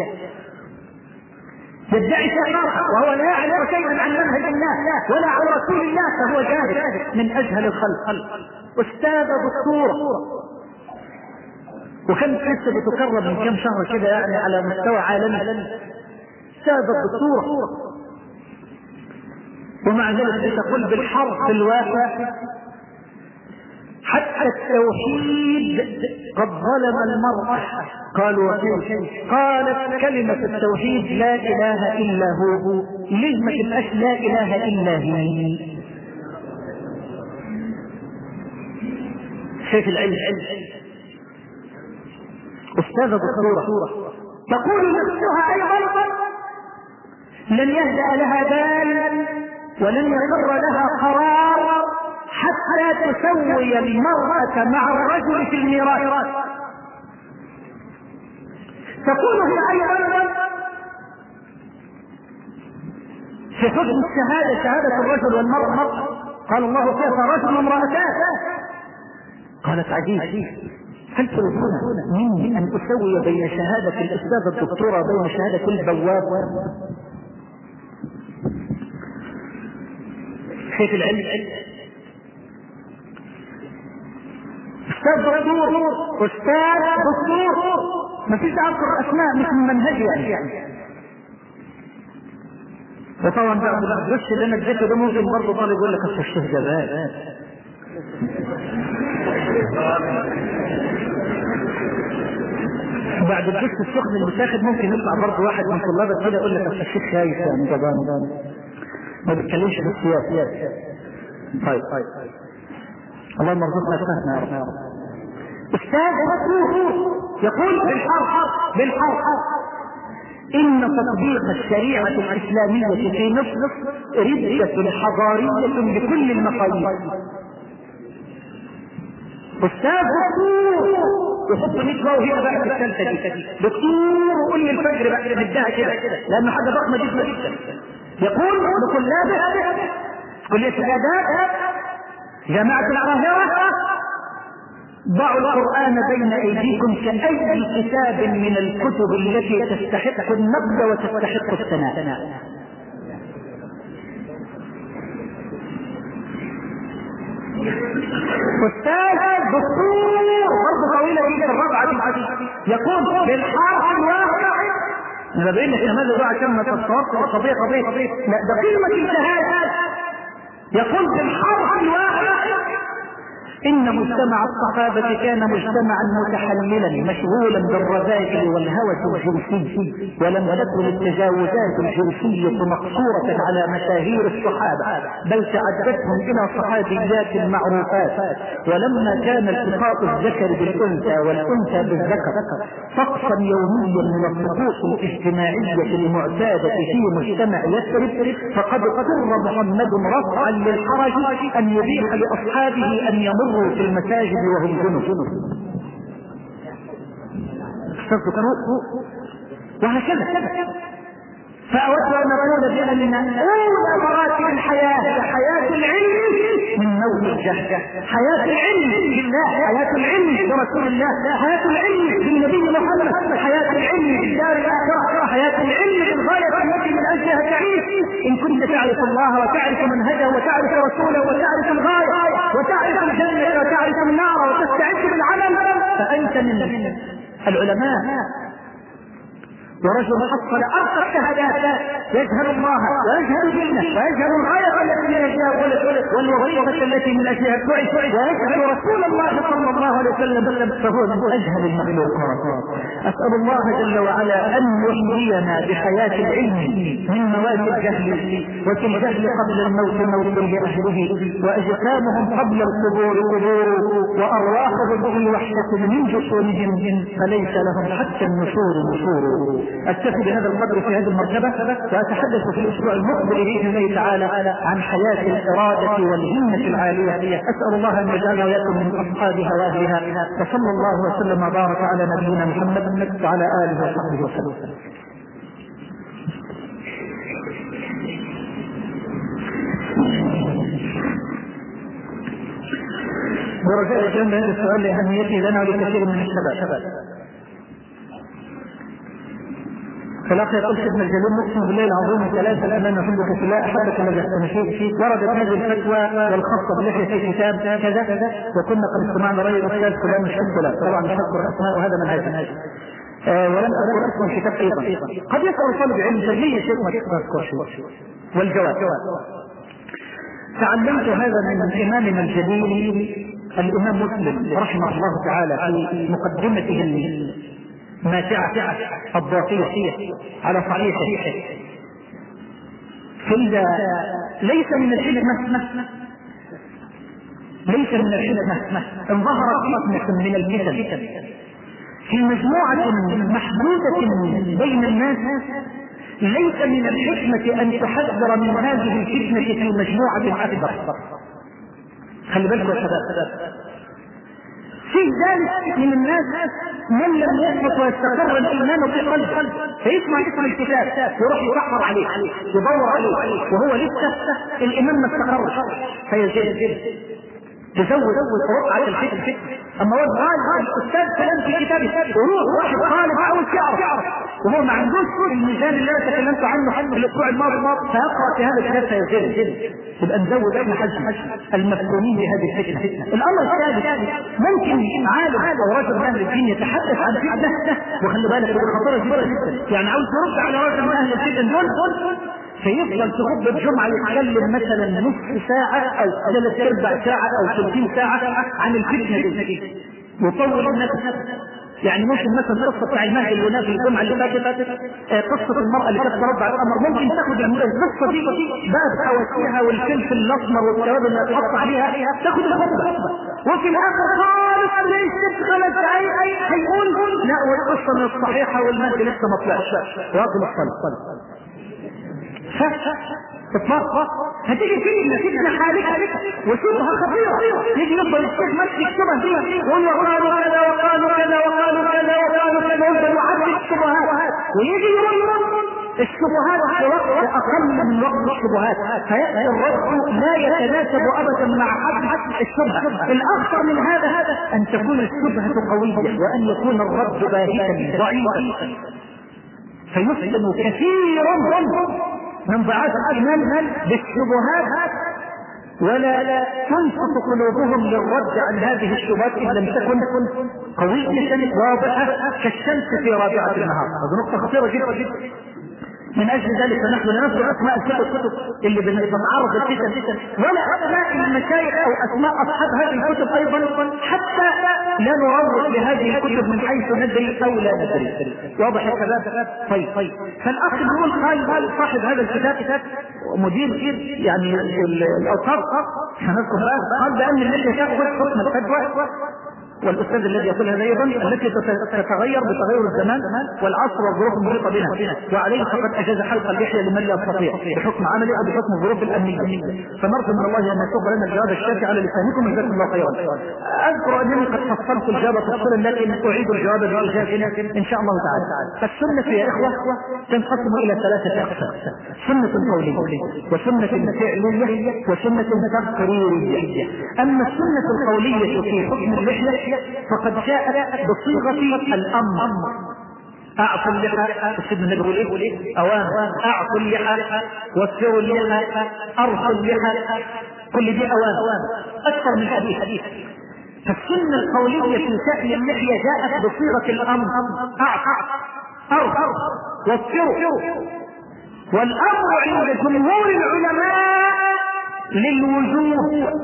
يدعي شرعه وهو لا يعرف شيئا عن منهج الله ولا عن رسول الله فهو جاهل، من أجهل الخلق. أستاذ دكتور وكانت لسه بتكرر من كام شهر كده يعني على مستوى عالمي، استاذ الدكتورة، ومع ذلك تقول بالحرف الواحد حتى التوحيد قد ظلم المرء. قالوا وكيف؟ قالت كلمة التوحيد لا إله إلا هو. ليه ما تبقاش لا إله إلا هي؟ شايف العلم؟ أستاذة دكتورة تقول نفسها أيضا لن يهدأ لها بال ولن يقر لها قرار حتى تسوي المرأة مع الرجل في الميراث. تقول هي أيضا في حكم الشهادة، شهادة الرجل والمرأة، قال الله فيها فرجل وامرأتان. قالت عجيب، هل تريدون مني أن أسوي بين شهادة الأستاذة الدكتورة وبين شهادة البواب؟ كيف العلم؟ أستاذ دكتور، أستاذ دكتور، ما فيش أذكر أسماء مش من منهجي يعني. وطبعا بعد الغش اللي أنا اديته ده ممكن برضه طالب يقول لك أصل الشيخ جبان. بعد الغش السخن المتاخد ممكن يطلع برضه واحد من طلابك كده يقول لك أصل الشيخ خايف يعني جبان ما بيتكلمش في السياسة. طيب طيب اللهم ارزقنا الفهم يا رب. استاذ دكتور يقول بالحرف بالحرف ان تطبيق الشريعة الاسلامية في مصر ردة حضارية بكل المقاييس. استاذ دكتور يحط مية واو هنا بقى في الثالثة دي، دكتور وقول لي الفجر بقى بدها كده لانه حاجة ضخمة جدا جدا. يقول لطلابه كلية الآداب جامعة القاهرة ضعوا القرآن بين أيديكم كأي كتاب من الكتب التي تستحق النقد وتستحق الثناء. أستاذ دكتور برضه طويلة في الرابعة يقول بالحرف الواحد. أنا بقول لك هذا دعاء كم تصورت القضية قضية قضية لا ده قيمة الشهادة. يقول بالحرف الواحد إن مجتمع الصحابة كان مجتمعا متحملا مشغولا بالرذائل والهوس الجنسي، ولم تكن التجاوزات الجنسية مقصورة على مشاهير الصحابة بل تعدتهم إلى صحابيات معروفات. ولما كان التقاء الذكر بالأنثى والأنثى بالذكر طقسا يوميا من الطقوس الاجتماعية المعتادة في مجتمع يثرب، فقد اضطر محمد رفعا للحرج أن يبيح لأصحابه أن يمروا في المساجد وهم جنب. وهكذا. فأود أن أقول بأن أولى مراتب الحياة حياة العلم من موت الجهل، حياة العلم بالله، حياة العلم برسول الله، حياة العلم بالنبي محمد، حياة العلم بالدار الآخرة، حياة العلم بالغاية التي من أجلها تعيش. إن كنت تعرف الله وتعرف منهجه وتعرف رسوله وتعرف الغاية وتعرف الجنة وتعرف النار وتستعد بالعمل فأنت من العلماء. ورجل حصل أرقى الشهادات يجهل الله ويجهل دينه ويجهل الغاية التي من أجلها والوظيفة التي من أجلها بعث ويجهل رسول الله صلى الله عليه وسلم فهو من أجهل المخلوقات. أسأل الله جل وعلا أن يحيينا بحياة العلم من مواد الجهل، وفي الجهل قبل الموت موت لأهله وأجسامهم قبل القبور قبور وأرواحهم في وحشة من جسومهم فليس لهم حتى النشور نشور. أكتفي بهذا القدر في هذه المرتبة وأتحدث في الأسبوع المقبل بإذن الله تعالى عن حياة الإرادة والهمة العالية. أسأل الله أن يجعلنا وإياكم من أصحابها وأهلها. وصلى الله وسلم وبارك على نبينا محمد وعلى آله وصحبه وسلم. ورجاء الكلام بهذا السؤال لأهميته لنا ولكثير من الشباب. فلاقي يقول ابن الجليل نقسم بالله العظيم ثلاثة الأمان نحبك في الله أحبك الذي احتمشيت فيه. وردت هذه الفتوى والخاصة باللحية في كتاب كذا كذا، وكنا قد استمعنا رأي الأستاذ فلان الشمس لا طبعا مش أذكر أسماء وهذا منهج آه ولم أذكر اسم الكتاب أيضا. قد يسأل طالب علم تجميع شيء ما تذكر شيء. والجواب تعلمت هذا من إمامنا الجليل الإمام مسلم رحمه الله تعالى في مقدمته الماتعة الضافية على صحيحه. فإذا ليس من الحكمة ليس من الحكمة ان ظهرت فتنة من الفتن في مجموعة محدودة بين الناس، ليس من الحكمة أن تحذر من هذه الفتنة في مجموعة أكبر. خلي بالك يا شباب، في ذلك من الناس من لم يثبت ويستقر الإيمان في قلبه فيسمع اسم الكتاب يروح يحفر عليه يدور عليه وهو لسه الإيمان ما استقرش فيزيد تزود رقعة الفتن. اما هو قال الاستاذ كلام في كتابه يروح واحد طالب عاوز يعرف وهو ما عندوش الميزان اللي انا تكلمت عنه الاسبوع الماضي فيقرا في هذا الكتاب فيزيد. يبقى نزود احنا حجم المفتونين بهذه الفتنه. الامر الثالث ممكن عالم او رجل من اهل الدين يتحدث عن فتنه وخلي بالك خطيره جدا، يعني عاوز ترد على رجل من اهل الفتن دول فيفضل في خطبة الجمعة يتكلم مثلا نصف ساعة أو ثلاث أرباع ساعة أو ثلاثين ساعة عن الفتنة دي ويطول الناس. يعني ممكن مثلا قصة بتاع المهدي اللي هناك في الجمعة اللي فاتت قصة المرأة اللي كانت ترضع الأمر، ممكن تاخد القصة دي بقى بحواسيها والفلفل الأسمر والتوابل اللي هتحط عليها تاخد الخطبة وفي الآخر خالص ليش ست خمس دقايق هيقول لا والقصة من الصحيحة والمهدي لسه ما طلعش واقم الصلاة اطلاق. هتيجي فيه فتنة حالكة وشبهة خطيرة يجي يفضل الشيخ ماسك الشبهة دي يقول وقالوا كذا وقالوا كذا وقالوا كذا وقالوا كذا ويفضل يعدل الشبهات ويجي يرد الشبهات في وقت اقل من وقت الشبهات فيأتي الرد لا يتناسب ابدا مع حد الشبهة. الاخطر من هذا ان تكون الشبهة قوية وان يكون الرد باهتا ضعيفا فيسلم كثيرا من ضعاف الإيمان بالشبهات ولا تنفق قلوبهم للرد عن هذه الشبهات إن لم تكن قوية واضحة كالشمس في رابعة النهار. هذه نقطة خطيرة جدا. من أجل ذلك نحن لا نذكر أسماء الكتب اللي بنتعرض الفتن ولا أسماء المشايخ أو أسماء أصحاب هذه الكتب أيضا حتى لا نروج لهذه الكتب من حيث ندري أو لا ندري. واضح يا شباب؟ طيب طيب فالأخ يقول قال صاحب هذا الكتاب مدير يعني الأوقاف قال بأن الذي تأخذ حكم الفتوى والأستاذ الذي يقول هذا أيضا التي تتغير بتغير الزمان والعصر والظروف المحيطة بنا وعليه فقد أجاز حلق اللحية لمن لا يستطيع بحكم عملي أو بحكم الظروف الأمنية. فنرجو من الله أن يكتب لنا الجواب الشافي على لسانكم جزاكم الله خيرا. أذكر أنني قد فصلت الإجابة تفصيلا لكن أعيد الجواب بإجابة إن شاء الله تعالى. السنة يا إخوة تنقسم إلى ثلاثة أقسام: سنة قولية وسنة فعلية وسنة تقريرية. أما السنة القولية في حكم اللحية فقد جاءت بصيغة الأمر: أعطوا اللحى، السيد النبي يقول إيه؟ أوامر: أعطوا اللحى، وسروا اللحى، أرخوا اللحى، كل دي أوامر أكثر من حديث. فالسنة القولية في شأن اللحية جاءت بصيغة الأمر: أعطوا، أرخوا، وسروا. والأمر عند جمهور العلماء للوجوب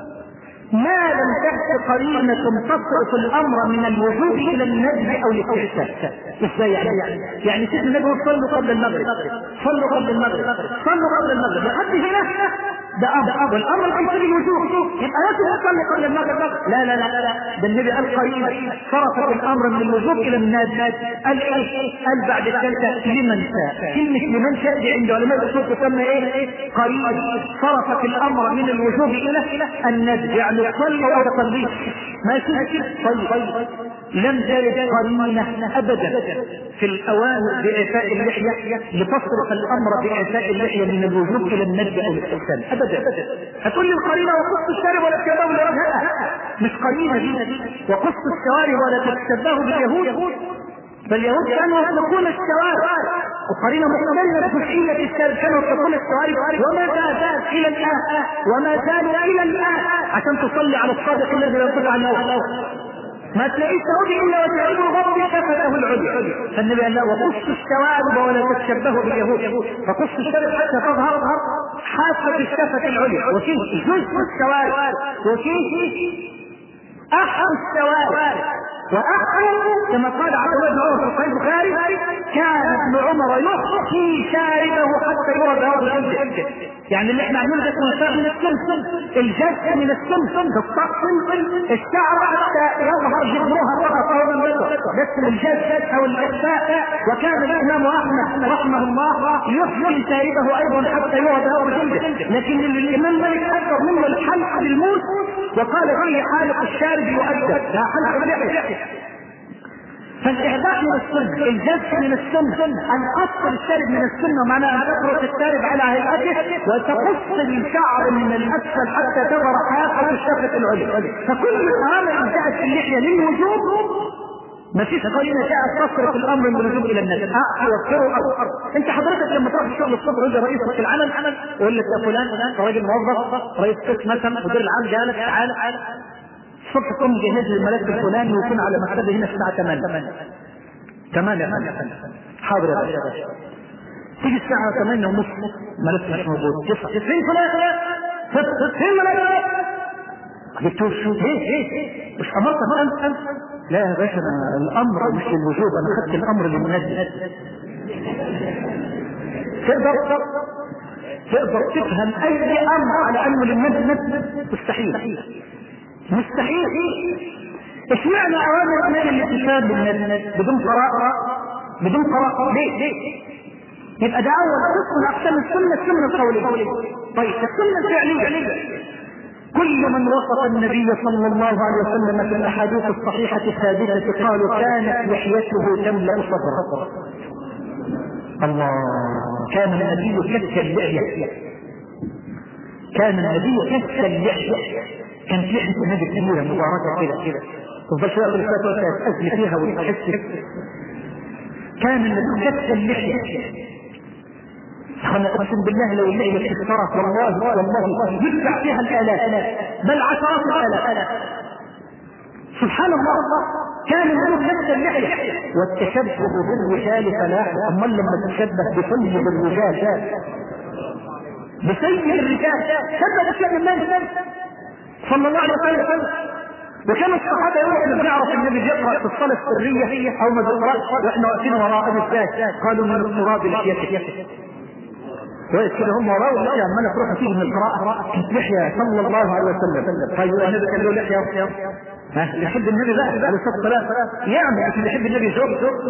ما لم تأت قرينة تصرف الأمر من الوجوب إلى الندب أو الاستحسان. ازاي يعني؟ يعني سيدنا النبي يقول صلوا قبل المغرب، صلوا قبل المغرب، صلوا قبل المغرب، لحد هنا ده أمر، والأمر ليس بالوجوب، يبقى لازم نصلي قبل المغرب. لا لا لا لا، ده النبي قال قرينة صرفت الأمر من الوجوب إلى الندب. قال إيه؟ قال بعد ذلك لمن شاء. كلمة لمن شاء دي عند علماء الأصول تسمى إيه؟ قرينة صرفت الأمر من الوجوب إلى الندب، يعني صلوا أو تصليش. ماشي؟ طيب طيب لم ترد قرينة أبدا في الأوامر بإعفاء اللحية لتصرف الأمر بإعفاء اللحية من الوجوب إلى الندب أو الاستحسان أبدا. هتقول لي القرينة وقص الشارب ولا تشبهه باليهود؟ لا، مش قرينة دي. وقص الشوارب ولا تشبهه باليهود؟ فاليهود كانوا يطلقون الشوارب وقرينة محتملة بجزئية السرد كما تقول الشوارب وما زال إلى الآن وما زالوا إلى الآن عشان تصلي على الصادق الذي ينطق عن الأول ما تلاقيش سعودي إلا وتعيد الغضب شفته العليا. فالنبي قال لا وقص الشوارب ولا تتشبهوا باليهود فقص الشارب حتى تظهر حاسة الشفة العليا وفيه جزء الشوارب وفيه أحد الشوارب وأحد كما قال عبد الله بن عمر في صحيح البخاري كان ابن عمر يخفي شاربه حتى يرى بهذا الجلد. يعني اللي احنا عاملينه ده من السلسل الجد من السلسل بالطقس الشعر حتى يظهر جذرها فقط او من بس الجد او الاخفاء. وكان الامام احمد رحمه الله يخفي شاربه ايضا حتى يرى بهذا الجلد. لكن الامام مالك اكثر منه الحلق بالموس وقال فيه حالق الشارب يؤدب لا حلق اللحيه. فالاعداء من السنة الجذب من السنة ان قص الشارب من السنة معناها ان تخرج الشارب على هيئته وتقص الشعر من الاسفل حتى تظهر حافة الشفة العليا. فكل هذا ان جاءت اللحية للوجوب ما فيش قرينة جاءت تصرف الامر من الوجوب الى النجم توفره او ارض. انت حضرتك لما تروح الشغل الصبح ويجي رئيسك العمل يقول لك يا فلان راجل موظف رئيس قسم مثلا مدير العام جالك تعالى الصبح تقوم جهاز الملف الفلاني ويكون على مكتبه هنا الساعة ثمانية ثمانية حاضر يا باشا. تيجي الساعة ثمانية ونص ملف مش موجود تسعة فين فلان فين ملف قلت له شو ايه مش امرتك انت انت لا يا باشا الامر مش للوجوب انا خدت الامر للندب. تقدر تقدر تفهم اي امر على انه للندب مستحيل مستحيل. ايش معنى اوامر امام الاتفاق بالندب بدون قراءة بدون قراءة ليه ليه يبقى ده اول قسم من اقسام السنة السنة القولية. طيب السنة الفعلية كل من وصف النبي صلى الله عليه وسلم في الاحاديث الصحيحة الثابتة قالوا كانت لحيته تملأ صدره. الله كان النبي كث اللحية كان النبي كث اللحية كانت لحية النبي كبيرة مباركة كده كده تفضل شوية قبل الفتوى تأذي فيها وتحس. كان النبي كث اللحية أنا أقسم بالله لو اللحية اشترت والله والله يدفع فيها الآلاف بل عشرات الآلاف. سبحان الله كان النبي كث اللحية والتشبه بالرجال فلاح. أما لما تشبه بسيد الرجال بسيد الرجال شبه بسيد النبي صلى الله عليه وسلم. وكان الصحابة يقولوا بنعرف النبي يقرأ في الصلاة السرية أو ما بيقرأش وإحنا واقفين وراء الناس قالوا من التراب لحيته كويس كده هم وراء اللحية عمالة تروح فيه من القراءة لحية صلى الله عليه وسلم. طيب النبي كان له لحية ها اللي يحب النبي بقى عليه الصلاة والسلام يعني عشان يحب النبي زوج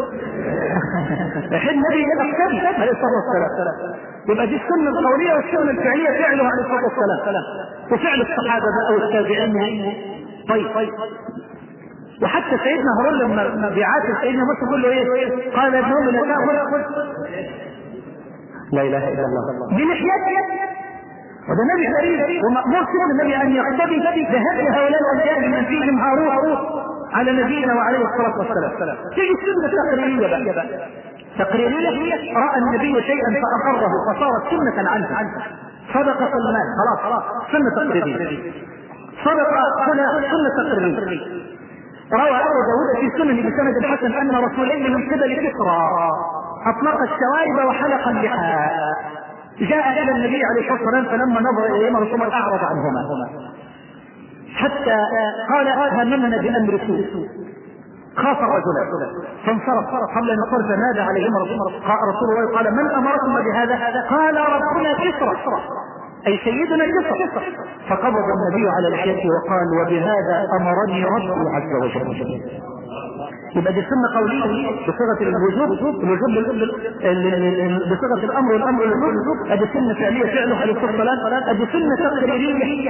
يحب النبي أكثر عليه الصلاة والسلام. يبقى دي السنة القولية والسنة الفعلية فعله عليه الصلاة والسلام وفعل الصحابة أو التابعين. طيب طيب وحتى سيدنا هارون لما بيعاتب سيدنا موسى يقول له ايه قال ابنهم لا تأخذ لا اله الا الله بلحيته وده نبي كريم ومأمور سيدنا النبي ان يقتدي بهدي هؤلاء الانبياء من فيهم هارون على نبينا وعليه الصلاه والسلام. تيجي السنه التقريريه بقى تقريريه راى النبي شيئا فاقره فصارت سنه عنه صدق سلمان خلاص خلاص سنه تقريريه صدق سنه سنه تقريريه. روى أبو داود في سنن بسند الحسن أن رسولين من قبل كسرى أطلق الشوارب وحلق اللحى. جاء إلى النبي عليه الصلاة والسلام فلما نظر إليهما رسول الله أعرض عنهما حتى قال هممنا بأمر سوء خاف الرجل فانصرف قبل أن يقول فنادى عليهما رسول الله قال من أمركم بهذا؟ قال ربنا كسرى أي سيدنا كسرى. فقبض النبي على لحيته وقال وبهذا أمرني ربي عز وجل. يبقى دي سنة قولية بصيغة الوجوب الوجوب بصيغة الأمر والأمر للوجوب. ادي سنة فعلية فعله عليه الصلاة والسلام. ادي سنة تقريرية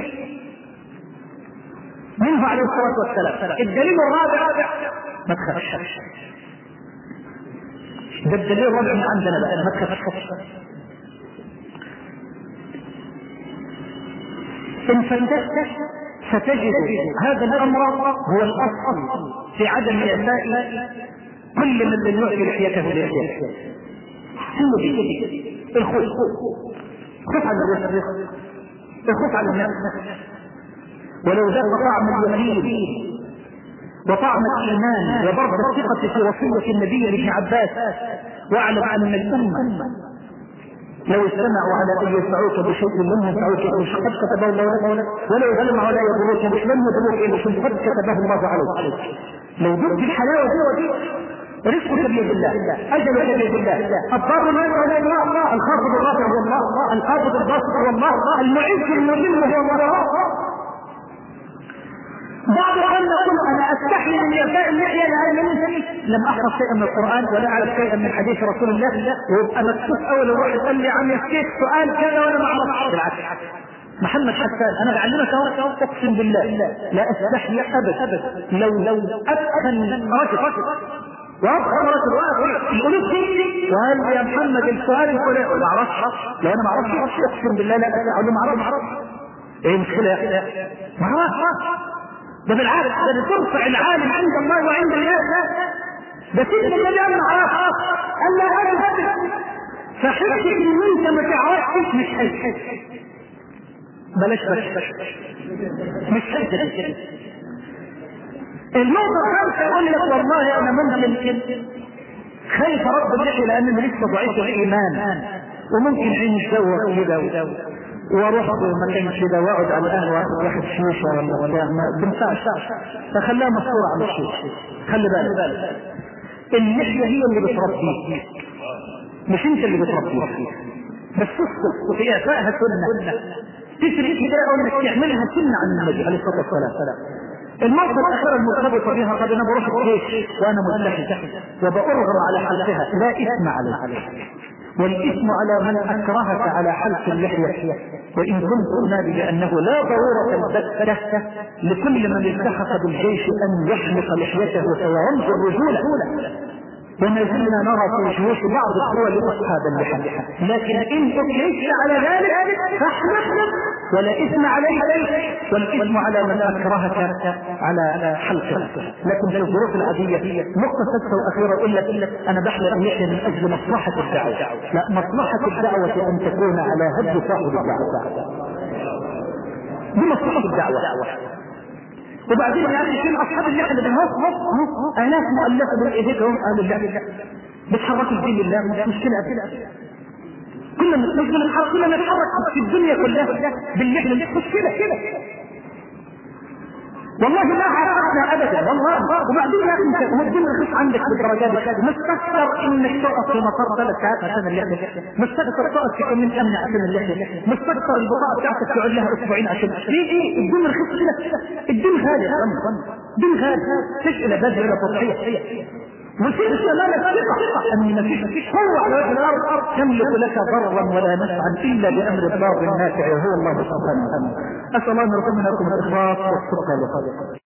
منه عليه الصلاة والسلام. الدليل الرابع ما تخافش ده الدليل الرابع من عندنا بقى ما تخافش. إن فتشت ستجد هذا الأمر هو الأصل في عدم إعفاء كل من لم يؤتي لحيته لحيته. حلو بيه الخوف، خوف على الرزق، الخوف على النفس. ولو ذاق طعم اليقين وطعم الإيمان وبرد الثقة في وصية النبي لابن عباس، واعلم أن الأمة لو اجتمعوا على أن ينفعوك بشيء لم ينفعوك إلا قد كتبه الله لك، ولو اجتمعوا لا يضروك بشيء لم يضروك إلا شيء قد كتبه الله عليك. لو ضد الحلاوة دي رزقك بيد الله، أجلك بيد الله، الضار لا إله إلا الله، الخافض الرافع هو الله، القابض الباسط هو الله، المعز المذل هو الله. بعض قال يقول انا استحي من يرفع اللحيه لان لم احفظ شيئا من القران ولا اعرف شيئا من حديث رسول الله، ويبقى مكتوب اول واحد قال لي عم يحكيك سؤال كذا وانا ما اعرفش. بالعكس محمد حسان انا بعلمك اهو، اقسم بالله لا استحي ابدا لو لو ابخن رجل وابخن رجل الالوف دي وقال يا محمد السؤال الفلاني ما اعرفش، لو انا ما اعرفش اقسم بالله لا اقول له ما اعرفش. ايه المشكله يا اخي؟ ما اعرفش، ده بالعكس ده ترفع العالم عند الله وعند الناس. ده سيدنا النبي قال عرف قال لا هذا فحسك ان انت ما تعرفش مش حس بلاش بلاش مش حس. النقطة الخامسة يقول لك والله انا ممكن خايف رب اللحية لان انا لسه ضعيف الايمان وممكن عيني تزوق كده واروح مكان كده واقعد على القهوه واخد واحد شيشه ولا ولا ما بنفعش، فخليها مصوره على الشيشه. خلي بالك اللحيه هي اللي بتربيك مش انت اللي بتربيك، بس تسقط في اعفائها سنه تفرق كده او انك تعملها سنه عن النبي عليه الصلاه والسلام. المرضى الاخيره المرتبطه بها قد انا بروح الجيش وانا ملتحي وبأرغم على حلقها لا اثم عليه، والإثم على من أكرهك على حلق اللحية، وإن كنت أنادي بأنه لا ضرورة البتة لكل من التحق بالجيش أن يحلق لحيته فيرمز الرجولة. وما زلنا نرى في جيوش بعض الدول أصحاب اللحى، لكن إن أكلت على ذلك فاحلق ولا إثم عليك، والإثم على من أكرهك على حلقه. لكن في الظروف العادية نقطة سادسة وأخيرة أقول لك أنا بحلق اللحية من أجل مصلحة الدعوة، لا مصلحة الدعوة أن تكون على هد صاحب الدعوة، دي مصلحة الدعوة. وبعدين يا اخي فين اصحاب اللحى اللي بنهوف الاف مؤلفه بالايديهم اهل اللحى بتحركوا الدين لله مش مشكله. كل ما نجم الحركه كل ما نتحرك في الدنيا كلها باللحى مش مشكله كده والله ما عرفنا ابدا والله. وبعدين يا اخي انت الدين رخيص عندك بالدرجات، مستكثر انك تقف في مطار ثلاث ساعات عشان اللحيه، مستكثر تقف في كمين امن عشان اللحيه، مستكثر البطاقه بتاعتك تقعد لها اسبوعين عشان ليه؟ ايه الدين رخيص كده؟ الدين غالي يا الدين غالي، مش الى بذل الى تضحيه وفي شمال الثقة ان مفيش هو على وجه الارض يملك لك ضرا ولا نفعا الا بامر الضار النافع وهو الله سبحانه وتعالى. اسال الله ان يرزقنا لكم الاخلاص والصدق والصدق.